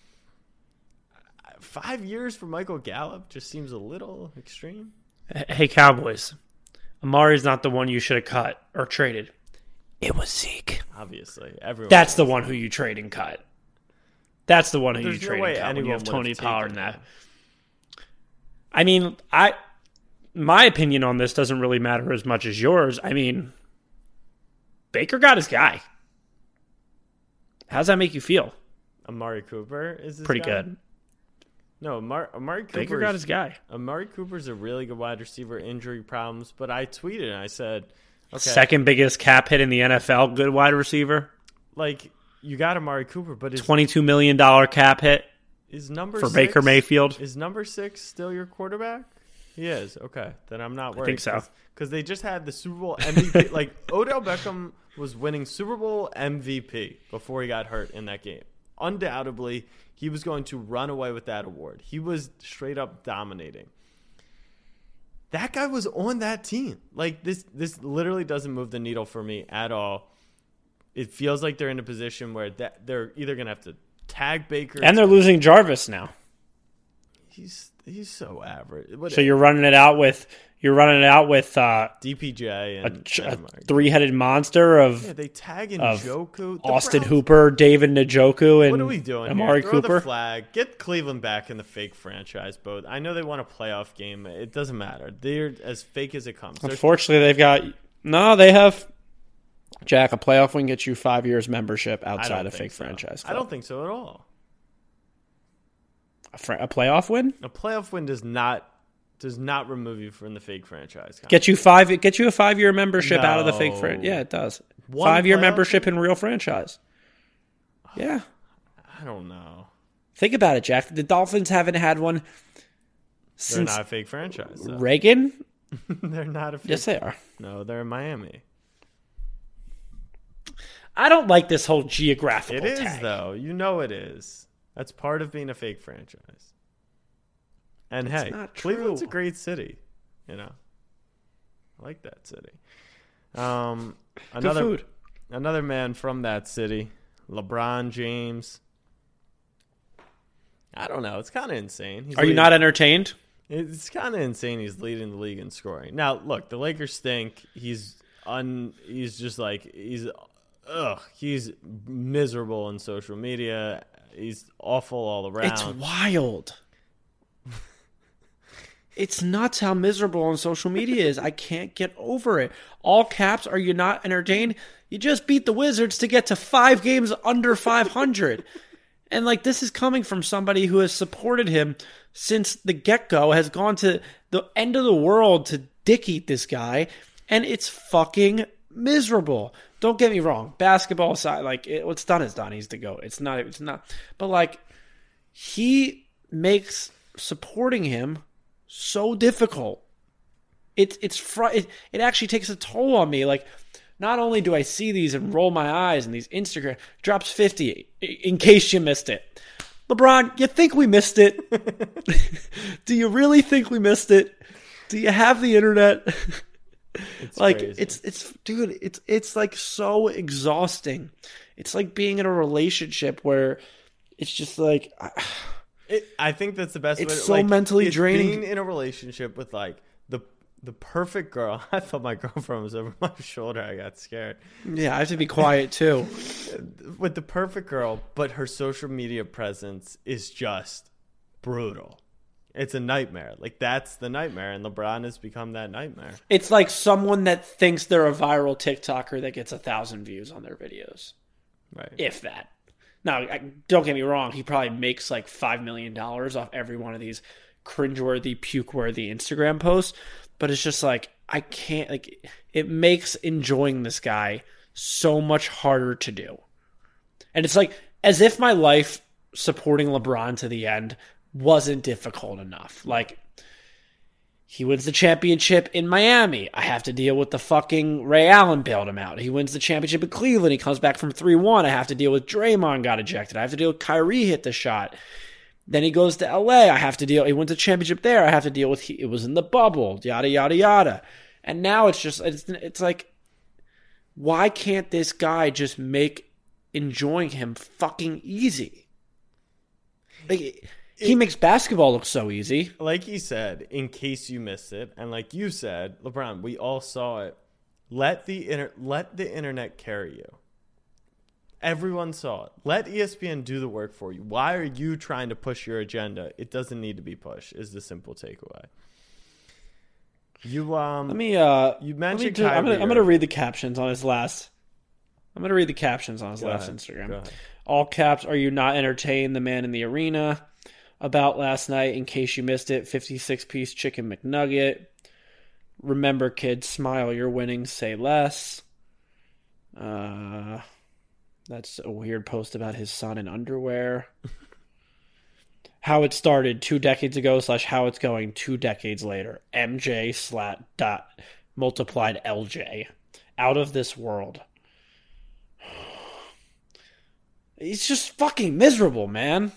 Five years for Michael Gallup just seems a little extreme. Hey, Cowboys. Amari's not the one you should have cut or traded. It was Zeke. Obviously. Everyone That's the one who you trade and cut. That's the one who There's you no trade way and cut when you anyone have would Tony have Pollard taken in that. him. I mean, I my opinion on this doesn't really matter as much as yours. I mean, Baker got his guy. How's that make you feel? Amari Cooper is his Pretty guy? good. No, Amari, Amari Cooper. Baker got his guy. Amari Cooper's a really good wide receiver, injury problems. But I tweeted and I said, okay. Second biggest cap hit in the N F L, good wide receiver. Like, you got Amari Cooper, but is, twenty-two million dollars cap hit is number for six, Baker Mayfield. Is number six still your quarterback? He is. Okay. Then I'm not worried. I think so. Because they just had the Super Bowl M V P. Like, Odell Beckham was winning Super Bowl M V P before he got hurt in that game. Undoubtedly, he was going to run away with that award. He was straight up dominating. That guy was on that team. Like, this this literally doesn't move the needle for me at all. It feels like they're in a position where that they're either going to have to tag Baker. And they're losing Jarvis now. He's he's so average. What, So you're running it out with you're running it out with uh, D P J a, and ch- a and Amari. three-headed monster of Yeah, they tag in of Njoku. The Austin Browns- Hooper, David Njoku, and What are we doing Amari here? Throw Cooper. the flag. Get Cleveland back in the fake franchise boat. I know they want a playoff game. It doesn't matter. They're as fake as it comes. They're- Unfortunately, they've got no. They have Jack. A playoff win gets you five years membership I outside don't of think fake so. franchise. I don't think so at all. A, fr- a playoff win A playoff win does not does not remove you from the fake franchise. get you five. It gets you a five year membership out of the fake No. franchise. Yeah, it does. One Five year playoff membership win? in real franchise. Yeah, I don't know. think about it, Jack. The Dolphins haven't had one They're since not a fake franchise. though. Reagan. They're not a fake. Yes, they are. No, they're in Miami. I don't like this whole geographical It is tag. though. You know it is. That's part of being a fake franchise. And It's hey, not Cleveland's a true. great city. You know, I like that city. Um, another food. another man from that city, LeBron James. I don't know. It's kind of insane. He's Are you leading- not entertained? It's kind of insane. He's leading the league in scoring. Now, look, the Lakers stink. He's un. He's just like he's. Ugh. He's miserable on social media. He's awful all around. It's wild. It's nuts how miserable on social media is. I can't get over it. All caps, are you not entertained? You just beat the Wizards to get to five games under five hundred. And like this is coming from somebody who has supported him since the get-go, has gone to the end of the world to dick eat this guy, and it's fucking miserable. Don't get me wrong. Basketball aside, like it, what's done is done. He's the GOAT. It's not. It's not. But like, he makes supporting him so difficult. It's it's fr- it, it actually takes a toll on me. Like, not only do I see these and roll my eyes and these Instagram drops fifty. In case you missed it, LeBron, you think we missed it? Do you really think we missed it? Do you have the internet? It's like crazy. it's it's dude, it's it's like so exhausting. It's like being in a relationship where it's just like It, I think that's the best. It's way to, so like, mentally it's draining. Being in a relationship with like the the perfect girl. I thought my girlfriend was over my shoulder. I got scared. yeah, I have to be quiet too. With the perfect girl, but her social media presence is just brutal. It's a nightmare. Like that's the nightmare, and LeBron has become that nightmare. It's like someone that thinks they're a viral TikToker that gets a thousand views on their videos, Right. if that. Now, I, don't get me wrong. He probably makes like five million dollars off every one of these cringeworthy, puke-worthy Instagram posts. But it's just like, I can't, like, it makes enjoying this guy so much harder to do. And it's like, as if my life supporting LeBron to the end wasn't difficult enough. Like, he wins the championship in Miami. I have to deal with the fucking Ray Allen bailed him out. He wins the championship in Cleveland. He comes back from three one. I have to deal with Draymond got ejected. I have to deal with Kyrie hit the shot. Then he goes to L A. I have to deal. He wins a championship there. I have to deal with. He, it was in the bubble. Yada yada yada. And now it's just. It's it's like Why can't this guy just make enjoying him fucking easy? Like, he it, makes basketball look so easy. Like he said, in case you missed it, and like you said, LeBron, we all saw it. Let the inter- let the internet carry you. Everyone saw it. Let E S P N do the work for you. Why are you trying to push your agenda? It doesn't need to be pushed, is the simple takeaway. You um Let me uh you mentioned do, I'm gonna I'm gonna read the captions on his last I'm gonna read the captions on his Go last ahead. Instagram. All caps, are you not entertained? The man in the arena. About last night, in case you missed it, fifty-six piece chicken McNugget. Remember, kids, smile, you're winning, say less. Uh That's a weird post about his son in underwear. How it started two decades ago slash how it's going two decades later. M J slat dot multiplied L J. Out of this world. He's just fucking miserable, man.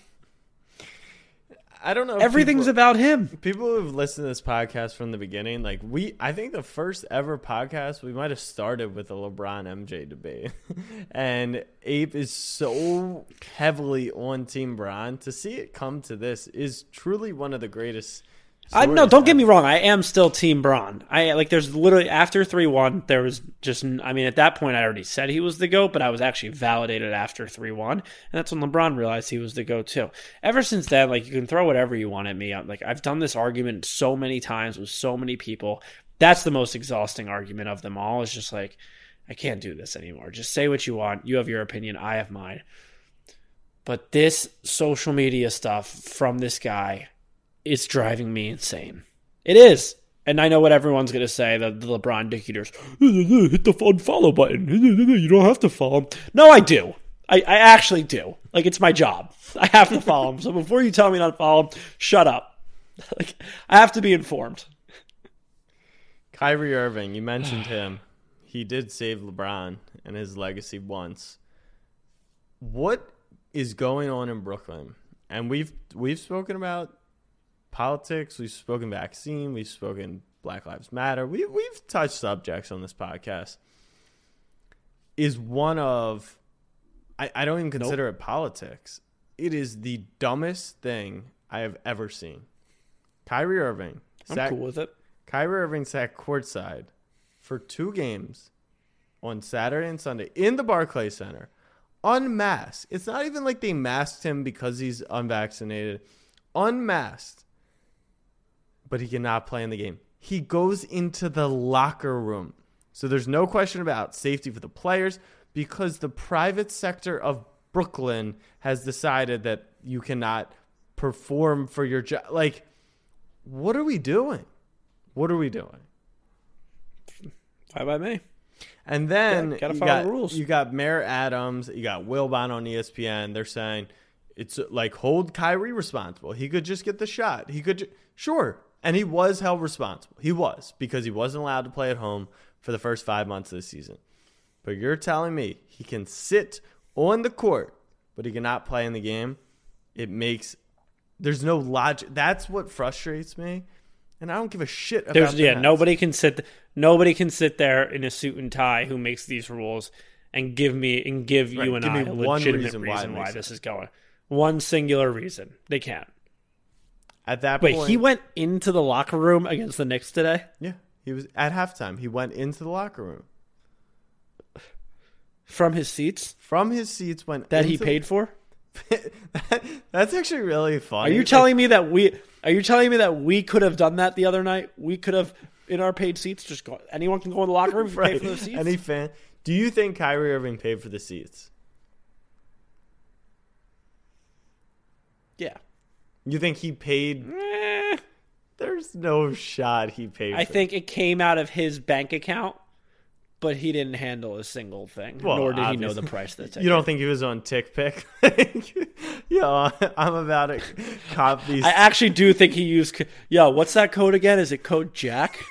I don't know. If Everything's people, about him. People who've listened to this podcast from the beginning, like we, I think the first ever podcast, we might have started with a LeBron M J debate. And Abe is so heavily on Team Bron. To see it come to this is truly one of the greatest. I no, don't get me wrong. I am still Team Bron. I like. There's literally after three one, there was just. I mean, at that point, I already said he was the GOAT, but I was actually validated after three one, and that's when LeBron realized he was the GOAT too. Ever since then, like you can throw whatever you want at me. I'm, like I've done this argument so many times with so many people. That's the most exhausting argument of them all. It's just like I can't do this anymore. Just say what you want. You have your opinion. I have mine. But this social media stuff from this guy. It's driving me insane. It is. And I know what everyone's going to say, the, the LeBron dick eaters. Hit the unfollow button. You don't have to follow him. No, I do. I, I actually do. Like, it's my job. I have to follow him. So before you tell me not to follow him, shut up. Like, I have to be informed. Kyrie Irving, you mentioned him. He did save LeBron and his legacy once. What is going on in Brooklyn? And we've we've spoken about politics, we've spoken vaccine, we've spoken Black Lives Matter. We, we've touched subjects on this podcast. Is one of, I, I don't even consider nope. it politics. It is the dumbest thing I have ever seen. Kyrie Irving. I'm sat, cool with it. Kyrie Irving sat courtside for two games on Saturday and Sunday in the Barclays Center, unmasked. It's not even like they masked him because he's unvaccinated. Unmasked. But he cannot play in the game. He goes into the locker room. So there's no question about safety for the players because the private sector of Brooklyn has decided that you cannot perform for your job. Like, what are we doing? What are we doing? Fine by me. And then gotta, gotta you, follow got, the rules. you got Mayor Adams. You got Wilbon on E S P N. They're saying it's like hold Kyrie responsible. He could just get the shot. He could, ju- sure. And he was held responsible. He was, because he wasn't allowed to play at home for the first five months of the season. But you're telling me he can sit on the court, but he cannot play in the game? It makes – there's no logic. That's what frustrates me. And I don't give a shit about there's, the Yeah, Nets. nobody can sit Nobody can sit there in a suit and tie who makes these rules and give me and give Right, you and give I me a one legitimate reason reason why, why, why this is going. One singular reason. They can't. At that Wait, point, he went into the locker room against the Knicks today? Yeah, he was at halftime. He went into the locker room from his seats. From his seats, went that into he paid for. that, that's actually really funny. Are you telling like, me that we? Are you telling me that we could have done that the other night? We could have in our paid seats just go. Anyone can go in the locker room and right. pay for the seats. Any fan? Do you think Kyrie Irving paid for the seats? Yeah. You think he paid? Eh, There's no shot he paid. I for think it. it came out of his bank account, but he didn't handle a single thing, well, nor did obviously. he know the price of the ticket. You don't think he was on TickPick? Yo, I'm about to cop these. I actually do think he used. Yo, what's that code again? Is it code Jack?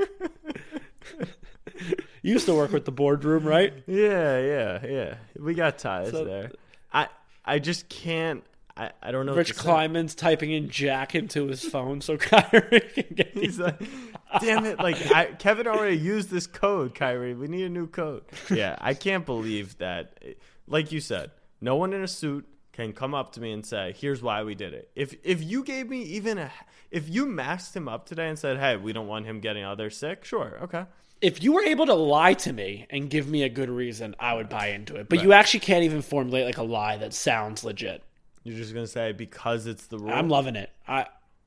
You used to work with the boardroom, right? Yeah, yeah, yeah. We got ties So- there. I, I just can't. I, I don't know. Rich Kleiman's typing in Jack into his phone so Kyrie can get He's these. like, Damn it. Like, I, Kevin already used this code, Kyrie. We need a new code. Yeah, I can't believe that. Like you said, no one in a suit can come up to me and say, here's why we did it. If if you gave me even a, if you maxed him up today and said, hey, we don't want him getting others sick, sure, okay. If you were able to lie to me and give me a good reason, I would buy into it. But right. You actually can't even formulate like a lie that sounds legit. You're just going to say because it's the rule? I'm loving it. I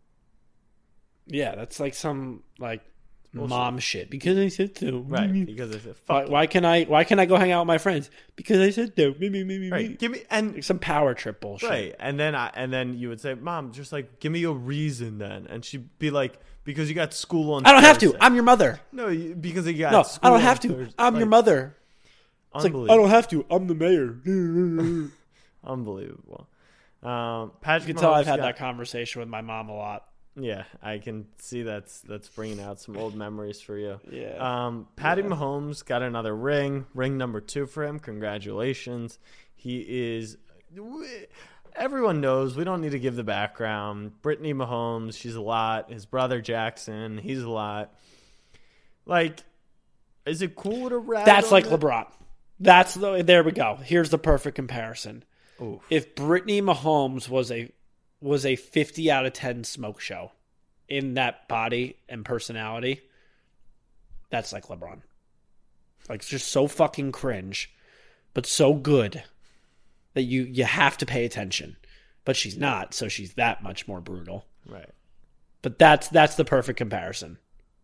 Yeah, that's like some like mom shit. Because I said so. Right. Because I said fuck. Why, why can I why can I go hang out with my friends? Because I said so. Me, me, me, me, right. Give me and like some power trip bullshit. Right. And then I and then you would say, Mom, just like give me a reason then. And she'd be like, because you got school on I don't Thursday. have to. I'm your mother. No, you, because you got no, school I don't on have to. Thursday. I'm like, your mother. It's like, I don't have to. I'm the mayor. Unbelievable. Um, Patrick you can tell Mahomes I've had got, that conversation with my mom a lot. Yeah, I can see that's that's bringing out some old memories for you. Yeah. Um, Patty yeah. Mahomes got another ring, ring number two for him. Congratulations. He is. Everyone knows. We don't need to give the background. Brittany Mahomes, she's a lot. His brother Jackson, he's a lot. Like, is it cool to rag? That's like it? LeBron. That's the. There we go. Here's the perfect comparison. Oof. If Brittany Mahomes was a was a fifty out of ten smoke show in that body and personality, that's like LeBron. Like, it's just so fucking cringe, but so good that you you have to pay attention. But she's not, so she's that much more brutal. Right. But that's that's the perfect comparison.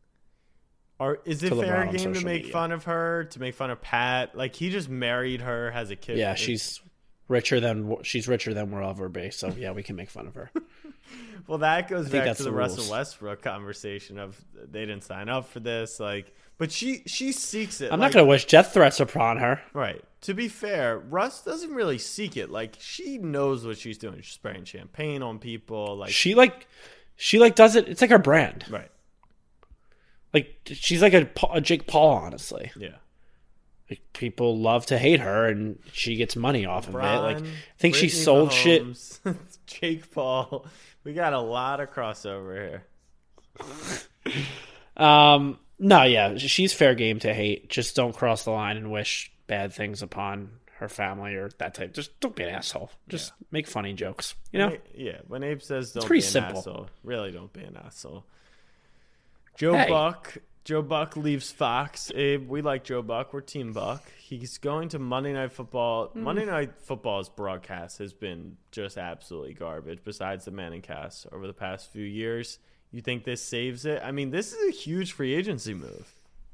Or is it fair game to make media. fun of her, to make fun of Pat? Like, he just married her, has a kid. Yeah, she's richer than she's richer than we'll ever be. So yeah, we can make fun of her. Well, that goes back to the, the Russell Westbrook conversation of they didn't sign up for this. Like, but she she seeks it. I'm like, not going to wish death threats upon her. Right. To be fair, Russ doesn't really seek it. Like, she knows what she's doing. She's spraying champagne on people. Like she like she like does it. It's like her brand. Right. Like, she's like a, a Jake Paul, honestly. Yeah. Like, people love to hate her, and she gets money off LeBron, of it. Like, I think Brittany she sold Mahomes, shit. Jake Paul. We got a lot of crossover here. um, no, yeah, she's fair game to hate. Just don't cross the line and wish bad things upon her family or that type. Just don't be an asshole. Just yeah. make funny jokes. You know? When, yeah. When Abe says don't it's be an simple. asshole, really don't be an asshole. Joe hey. Buck. Joe Buck leaves Fox. Abe, we like Joe Buck. We're Team Buck. He's going to Monday Night Football. Mm. Monday Night Football's broadcast has been just absolutely garbage, besides the Manning cast over the past few years. You think this saves it? I mean, this is a huge free agency move.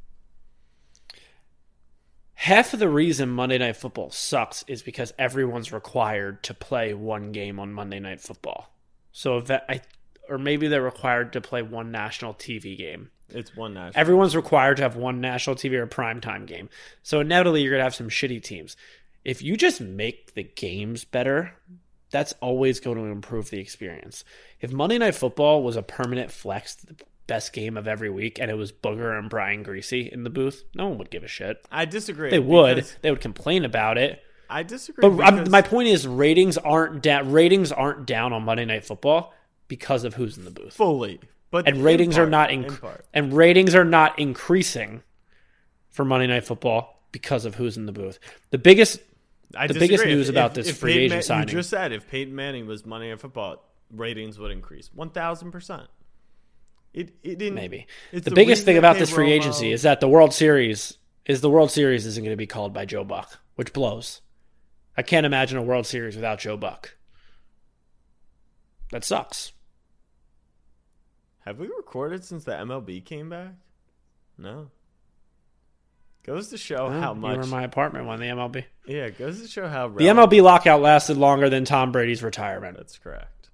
Half of the reason Monday Night Football sucks is because everyone's required to play one game on Monday Night Football. So if that, I, or maybe they're required to play one national T V game. It's one national. Everyone's required to have one national T V or primetime game. So inevitably, you're going to have some shitty teams. If you just make the games better, that's always going to improve the experience. If Monday Night Football was a permanent flex, the best game of every week, and it was Booger and Brian Greasy in the booth, no one would give a shit. I disagree. They would. They would complain about it. I disagree. But because... my point is, ratings aren't down. Ratings aren't down on Monday Night Football because of who's in the booth. Fully. But and ratings part, are not inc- and ratings are not increasing for Monday Night Football because of who's in the booth. The biggest I the disagree. biggest news if, about if, this if free Peyton agent Man- signing. You just said if Peyton Manning was Monday Night Football, ratings would increase one thousand percent. It it didn't maybe. The, the biggest thing about this free Romo. agency is that the World Series is the World Series isn't going to be called by Joe Buck, which blows. I can't imagine a World Series without Joe Buck. That sucks. Have we recorded since the M L B came back? No. Goes to show oh, how much. You were in my apartment when the M L B. Yeah, goes to show how. The M L B lockout lasted longer than Tom Brady's retirement. That's correct.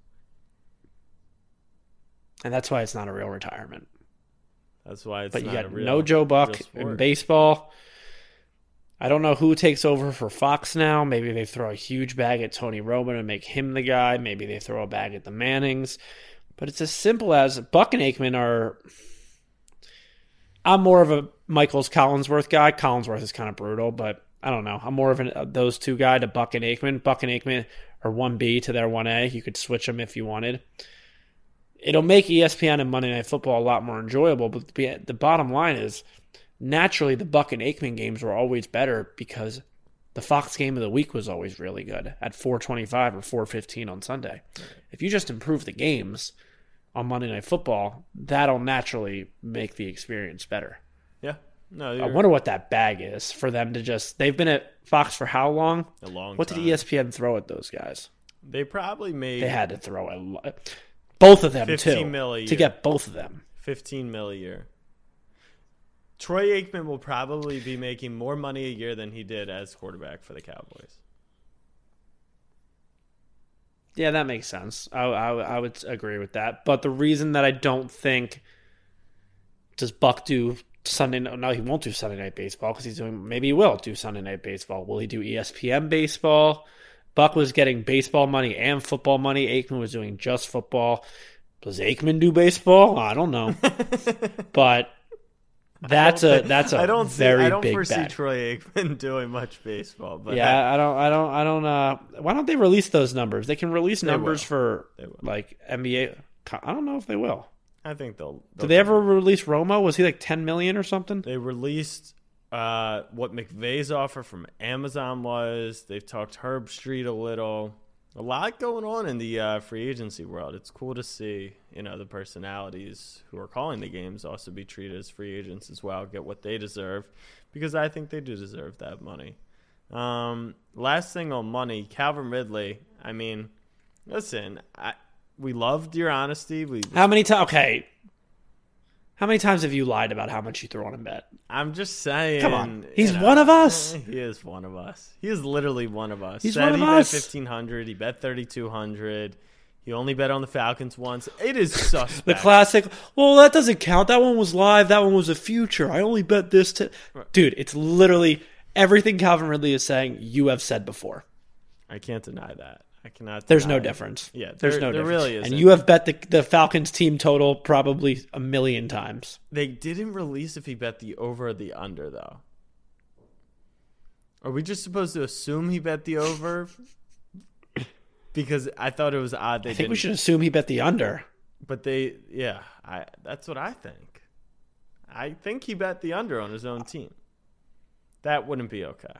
And that's why it's not a real retirement. That's why it's but not you got a real, no Joe Buck in baseball. I don't know who takes over for Fox now. Maybe they throw a huge bag at Tony Romo and make him the guy. Maybe they throw a bag at the Mannings. But it's as simple as Buck and Aikman are... I'm more of a Michaels Collinsworth guy. Collinsworth is kind of brutal, but I don't know. I'm more of an, uh, those two guy to Buck and Aikman. Buck and Aikman are one B to their one A. You could switch them if you wanted. it'll make E S P N and Monday Night Football a lot more enjoyable. But the, the bottom line is, naturally, the Buck and Aikman games were always better because the Fox game of the week was always really good at four twenty-five or four fifteen on Sunday. Right. If you just improve the games on Monday Night Football, that'll naturally make the experience better. Yeah. No, I wonder what that bag is for them to just... They've been at Fox for how long? A long what time. What did E S P N throw at those guys? They probably made... They had to throw a lot. Both of them, fifteen too. Mil a year. To get both of them. fifteen mil a year. Troy Aikman will probably be making more money a year than he did as quarterback for the Cowboys. Yeah, that makes sense. I, I, I would agree with that. But the reason that I don't think... Does Buck do Sunday... No, he won't do Sunday Night Baseball because he's doing... Maybe he will do Sunday Night Baseball. Will he do E S P N Baseball? Buck was getting baseball money and football money. Aikman was doing just football. Does Aikman do baseball? I don't know. But that's a that's a I don't very see, I don't big foresee bet. Troy Aikman doing much baseball. But yeah, I don't I don't I don't uh why don't they release those numbers? They can release They numbers will. for They will. like N B A. I don't know if they will. I think they'll. they'll Did they ever release Romo? Was he like ten million or something? They released uh, what McVay's offer from Amazon was. They've talked Herb Street a little. A lot going on in the uh, free agency world. It's cool to see, you know, the personalities who are calling the games also be treated as free agents as well, get what they deserve, because I think they do deserve that money. Um, last thing on money, Calvin Ridley. I mean, listen, I, we loved your honesty. We How many times? Okay. How many times have you lied about how much you throw on a bet? I'm just saying. Come on. He's you know, one of us. He is one of us. He is literally one of us. He's Said one of he us. bet fifteen hundred. He bet thirty-two hundred. He only bet on the Falcons once. It is suspect. The classic, well, that doesn't count. That one was live. That one was a future. I only bet this to... Dude, it's literally everything Calvin Ridley is saying you have said before. I can't deny that. I cannot. There's deny no it. difference. Yeah, there's there, no there difference. really is. And you have bet the, the Falcons team total probably a million times. They didn't release if he bet the over or the under, though. Are we just supposed to assume he bet the over? Because I thought it was odd. They I think didn't. we should assume he bet the under. But they, yeah, I. That's what I think. I think he bet the under on his own team. That wouldn't be okay.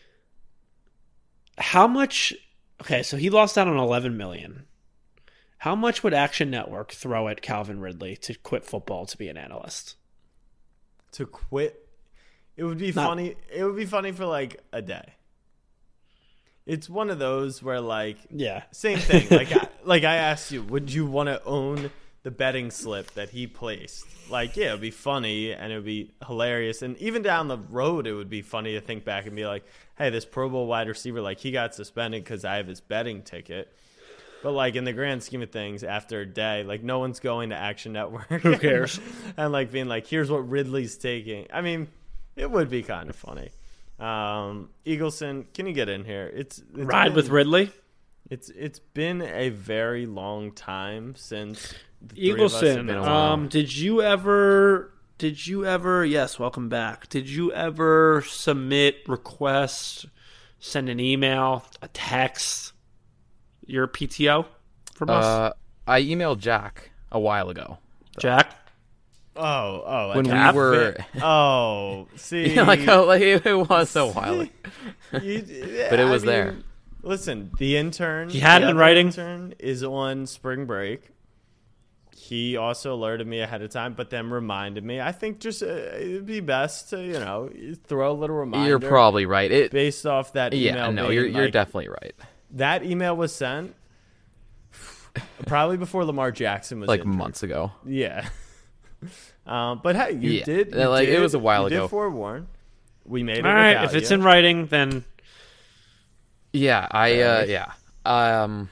How much? Okay, so he lost out on eleven million. How much would Action Network throw at Calvin Ridley to quit football to be an analyst? To quit, it would be Not- funny. It would be funny for like a day. It's one of those where like, Yeah. same thing. Like, I, like I asked you, would you want to own the betting slip that he placed? Like, yeah, it'd be funny and it would be hilarious, and even down the road, it would be funny to think back and be like, hey, this Pro Bowl wide receiver, like he got suspended because I have his betting ticket. But like in the grand scheme of things, after a day, like no one's going to Action Network. Who cares? And like being like, here's what Ridley's taking. I mean, it would be kind of funny. Um, Eagleson, can you get in here? It's, it's Ride been, with Ridley? It's it's been a very long time since the three of us have Eagleson, been around. um, did you ever, did you ever, yes, welcome back. Did you ever submit, request, send an email, a text, your P T O from us? Uh, I emailed Jack a while ago. Jack? Oh, oh, When like we were- oh, see, Yeah, like, oh, like it was a while ago. You- But it I was mean, there. Listen, the intern, He had the it in other writing? Intern is on spring break. He also alerted me ahead of time, but then reminded me. I think just uh, it'd be best to, you know, throw a little reminder. You're probably right. It, based off that email. yeah, no, being you're you're like, definitely right. that email was sent probably before Lamar Jackson was Like injured. months ago. Yeah. Um, but hey, you Yeah. did. You Uh, like, it did- was a while you ago. Did forewarn. We made it. All right, without if it's you. in writing, then Yeah, I uh, yeah, um,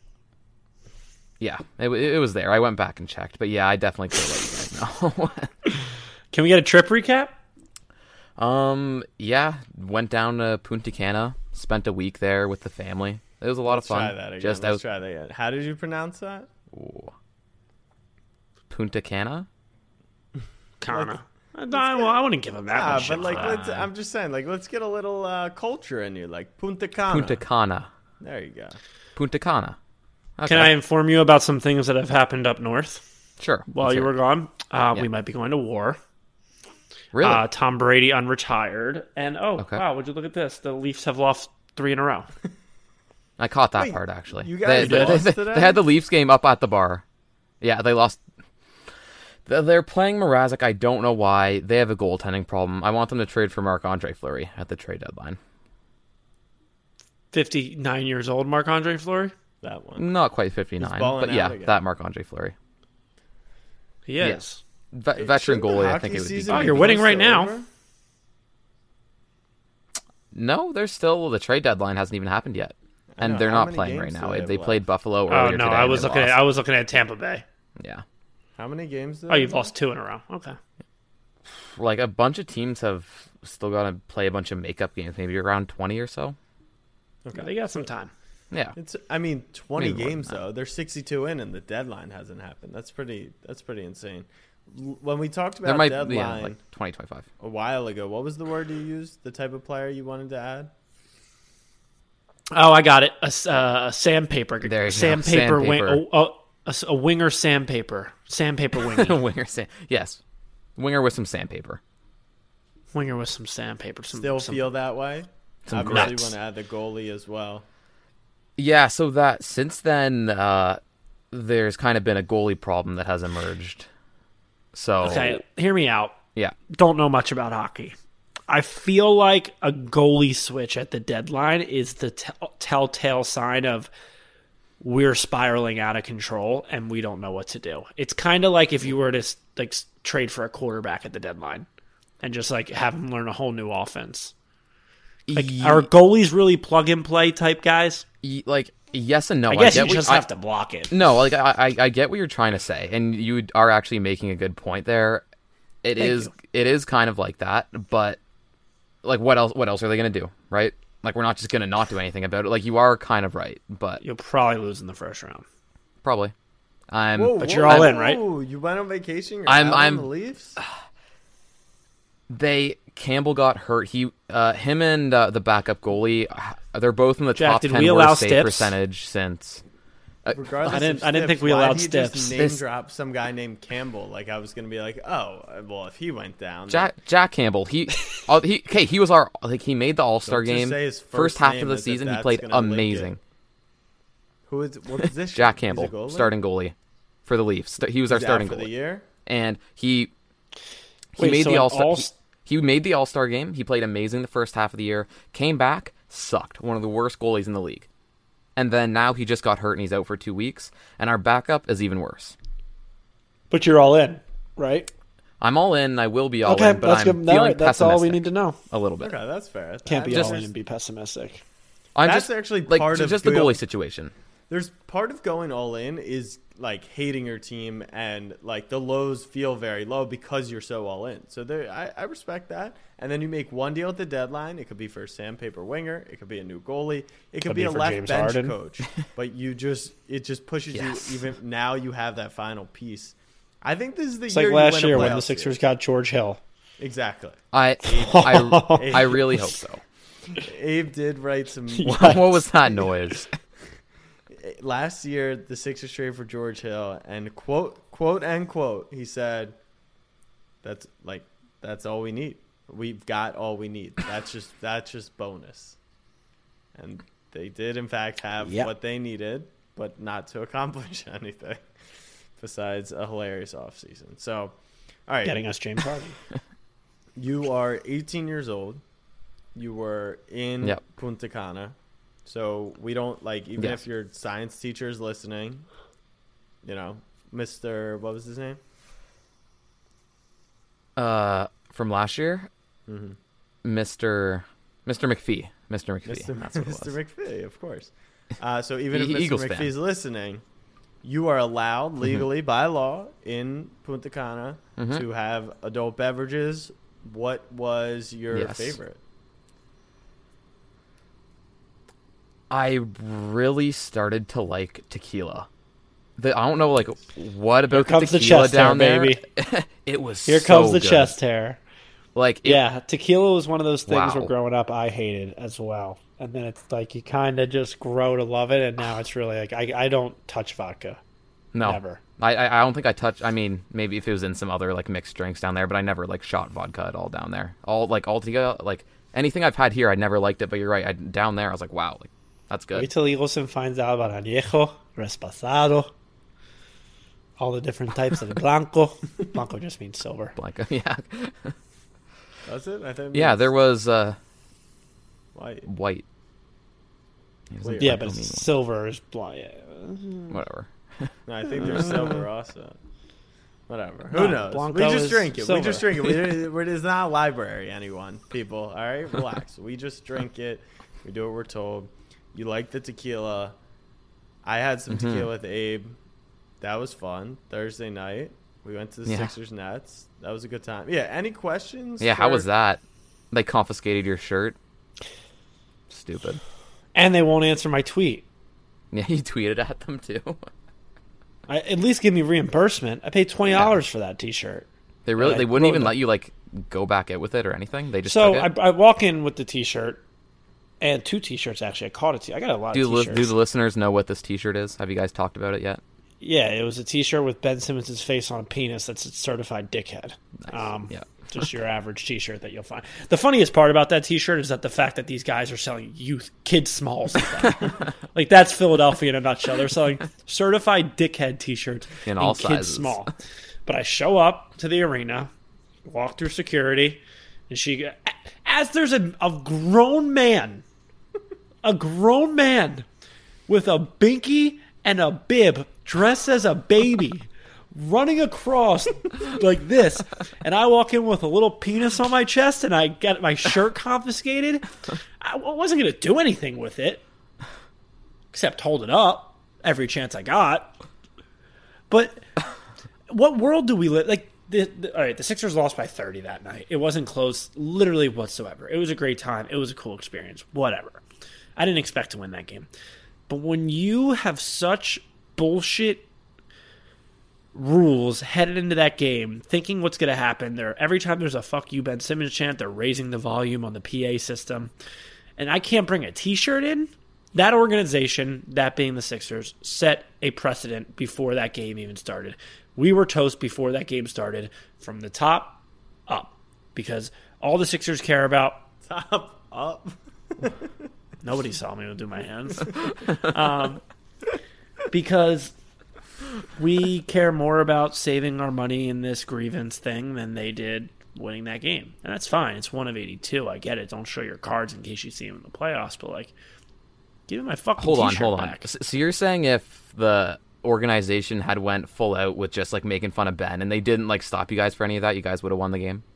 yeah, it, it was there. I went back and checked, but yeah, I definitely could let you guys know. can we get a trip recap? um, yeah, went down to Punta Cana, spent a week there with the family. It was a lot Let's of fun. try that again. Just Let's out try that again. How did you pronounce that? Ooh. Punta Cana. Kana. I, well, I wouldn't give him that Ah, much but shit like, for let's, that. I'm just saying, like, let's get a little uh, culture in you, like Punta Cana. Punta Cana. There you go. Punta Cana. Okay. Can I inform you about some things that have happened up north Sure. while let's you hear were it. gone? Uh, Yeah. We might be going to war. Really? Uh, Tom Brady unretired. And, oh, Okay. wow, would you look at this? The Leafs have lost three in a row. I caught that Wait, part, actually. you They- guys they, lost they, today? they had the Leafs game up at the bar. Yeah, they lost. They're they're playing Mrazek. I don't know why. They have a goaltending problem. I want them to trade for Marc-Andre Fleury at the trade deadline. fifty-nine years old, Marc-Andre Fleury? That one. Not quite fifty-nine, balling but yeah, out again. that Marc-Andre Fleury. He is. Ve- Hey, veteran shouldn't the goalie, I hockey think it would be. season Oh, be you're winning close right to now. over? No, there's still the trade deadline hasn't even happened yet, I and know. they're How not many playing right games do now. they They, have played left? Buffalo Oh, earlier no, today. I and was they looking at lost. I was looking at Tampa Bay. Yeah. How many games? Did Oh, they you've have? lost two in a row. Okay. Like a bunch of teams have still got to play a bunch of makeup games, maybe around twenty or so. Okay. They got some time. Yeah, It's. I mean, twenty Maybe more games than that. though. They're sixty-two in, and the deadline hasn't happened. That's pretty. That's pretty insane. L- When we talked there about might deadline be yeah, like twenty twenty-five. a while ago, what was the word you used? The type of player you wanted to add? Oh, I got it. A, s- uh, a sandpaper. There you go. Sandpaper. Wing, Sandpaper. a, a, a s- a winger sandpaper. Sandpaper wingy. Winger, sand- yes, winger with some sandpaper. Winger with some sandpaper. Some, Still some, feel that way? Some Obviously, nuts. want to add the goalie as well. Yeah, so that since then, uh, there's kind of been a goalie problem that has emerged. So Okay, hear me out. yeah, Don't know much about hockey. I feel like a goalie switch at the deadline is the t- telltale sign of we're spiraling out of control and we don't know what to do. It's kind of like if you were to like s- trade for a quarterback at the deadline and just like have him learn a whole new offense. Like, Ye- are goalies really plug and play type guys? ye- like yes and no. I guess get you what- just I- have to block it. No, like I, I, I get what you're trying to say, and you are actually making a good point there. It Thank is, you. it is kind of like that, but like, what else? What else are they going to do, right? Like, we're not just going to not do anything about it. Like, you are kind of right, but You'll probably lose in the first round. probably. I'm. Whoa, But whoa, you're all whoa, in, right? You went on vacation. You're I'm- out on I'm- the Leafs. They Campbell got hurt. He, uh, him and uh, the backup goalie, uh, they're both in the Jack, top did ten we allow worst save Stips? percentage since. Regardless I didn't- of I didn't think Stips, we why'd allowed he just Stips. Name This- drop some guy named Campbell. Like I was gonna be like, oh, well, if he went down, Jack Jack Campbell. He, uh, he, okay, he was our like he made the All Star Don't just game. say his First first half name of the as if season, he that's played gonna link it. amazing. who is what position? Jack He's a Campbell, goalie? starting goalie for the Leafs. He was our He's out starting for the goalie, year. and he he Wait, made so the an All Star. all- He, he made the All Star game. He played amazing the first half of the year. Came back, sucked. One of the worst goalies in the league. And then now he just got hurt and he's out for two weeks. And our backup is even worse. But you're all in, right? I'm all in. I will be all okay, in, but that's I'm good. All feeling right, that's all we pessimistic need to know. a little bit. Okay, that's fair. Can't be I- all just- in and be pessimistic. I'm That's just actually like part of just the good- goalie situation. There's part of going all in is like hating your team, and like the lows feel very low because you're so all in. So there, I, I respect that. And then you make one deal at the deadline. It could be for a sandpaper winger. It could be a new goalie. It could, Could be, be a for left James bench Harden. coach. But you just it just pushes Yes. you even now. You have that final piece. I think this is the It's year like you last win a year when playoff the Sixers series. got George Hill. Exactly. I I, I really hope so. Abe did write some. What was that noise? Last year, the Sixers traded for George Hill, and quote, quote, end quote, he said, "That's like that's all we need. We've got all we need. That's just that's just bonus." And they did, in fact, have Yep. what they needed, but not to accomplish anything besides a hilarious offseason. So, all right, Getting us James Harden. you are eighteen years old. You were in Yep. Punta Cana. So we don't like even Yes. if your science teacher is listening, you know, Mister what was his name? Uh, from last year, Mm-hmm. Mister Mister McPhee. Mister McPhee. Mister That's what it Mister was. McPhee, of course. Uh, so even if E- Mister Eagles fan. McPhee is listening, you are allowed Mm-hmm. legally by law in Punta Cana Mhm. to have adult beverages. What was your Yes. favorite? I really started to like tequila. The, I don't know, like what about comes the the tequila chest hair, down there? baby. It was Here so comes the good. chest hair. Like it, Yeah, tequila was one of those things Wow. where growing up I hated as well. And then it's like you kind of just grow to love it, and now it's really like I, I don't touch vodka. no, Never. I I I don't think I touched. I mean, maybe if it was in some other like mixed drinks down there, but I never like shot vodka at all down there. All like all together, like anything I've had here, I never liked it. But you're right, I, down there, I was like, wow, like that's good. Wait till Eagleson finds out about añejo, respasado, all the different types of blanco. Blanco just means silver. Blanco, yeah, That's it? I think. yeah. There was uh, White. white. It was Clear. Yeah, white, but don't mean silver is blind. whatever. No, I think there's silver also. Whatever. Who No, knows? Blanco we just is drink it. silver. We just drink it. We, it is not a library, anyone. People, all right? Relax. We just drink it. We do what we're told. You like the tequila. I had some Mm-hmm. tequila with Abe. That was fun. Thursday night. We went to the Yeah. Sixers Nets. That was a good time. Yeah, any questions? Yeah, how for- was that? They confiscated your shirt. Stupid. And they won't answer my tweet. Yeah, you tweeted at them too. I, at least give me reimbursement. I paid twenty dollars for that T-shirt. They really I they wouldn't wrote even them. let you like go back out with it or anything. They just So took it. I, I walk in with the T-shirt and two T-shirts. Actually, I caught a T. I got a lot do, of li- T-shirts. do the listeners know what this T-shirt is? Have you guys talked about it yet? Yeah, it was a T-shirt with Ben Simmons' face on a penis. That's a certified dickhead. Um, Yeah. just your average T-shirt that you'll find. The funniest part about that T-shirt is that the fact that these guys are selling youth kid smalls. Of that. Like that's Philadelphia in a nutshell. They're selling certified dickhead T-shirts In all kid sizes. small. But I show up to the arena, walk through security, and she, as there's a, a grown man, a grown man with a binky and a bib dressed as a baby running across like this, and I walk in with a little penis on my chest and I get my shirt confiscated. I wasn't going to do anything with it except hold it up every chance I got. But what world do we live? Like, the, the, all right, the Sixers lost by thirty that night. It wasn't close, literally whatsoever. It was a great time. It was a cool experience. Whatever. I didn't expect to win that game. But when you have such bullshit rules headed into that game, thinking what's going to happen, there every time there's a "fuck you, Ben Simmons" chant, they're raising the volume on the P A system, and I can't bring a T-shirt in. That organization, that being the Sixers, set a precedent before that game even started. We were toast before that game started, from the top up, because all the Sixers care about. Top up. Nobody saw me do my hands. Um, because we care more about saving our money in this grievance thing than they did winning that game. And that's fine. It's one of eighty-two. I get it. Don't show your cards in case you see them in the playoffs. But, like, give me my fucking Hold on, T-shirt hold on. back. S- So you're saying if the organization had went full out with just like making fun of Ben and they didn't like stop you guys for any of that, you guys would have won the game?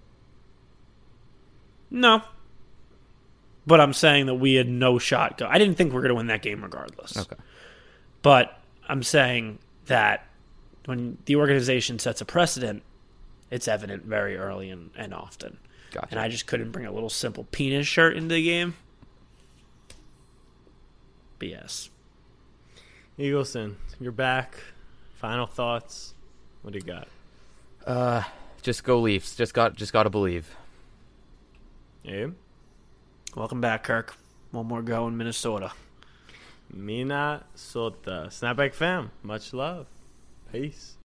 No. But I'm saying that we had no shot. Go- I didn't think we were going to win that game regardless. Okay. But I'm saying that when the organization sets a precedent, it's evident very early and, and often. Gotcha. And I just couldn't bring a little simple penis shirt into the game. B S. Eagleson, you're back. Final thoughts. What do you got? Uh, just go Leafs. Just got just got to believe. Abe? Welcome back, Kirk. One more go in Minnesota. Minnesota. Snapback fam. Much love. Peace.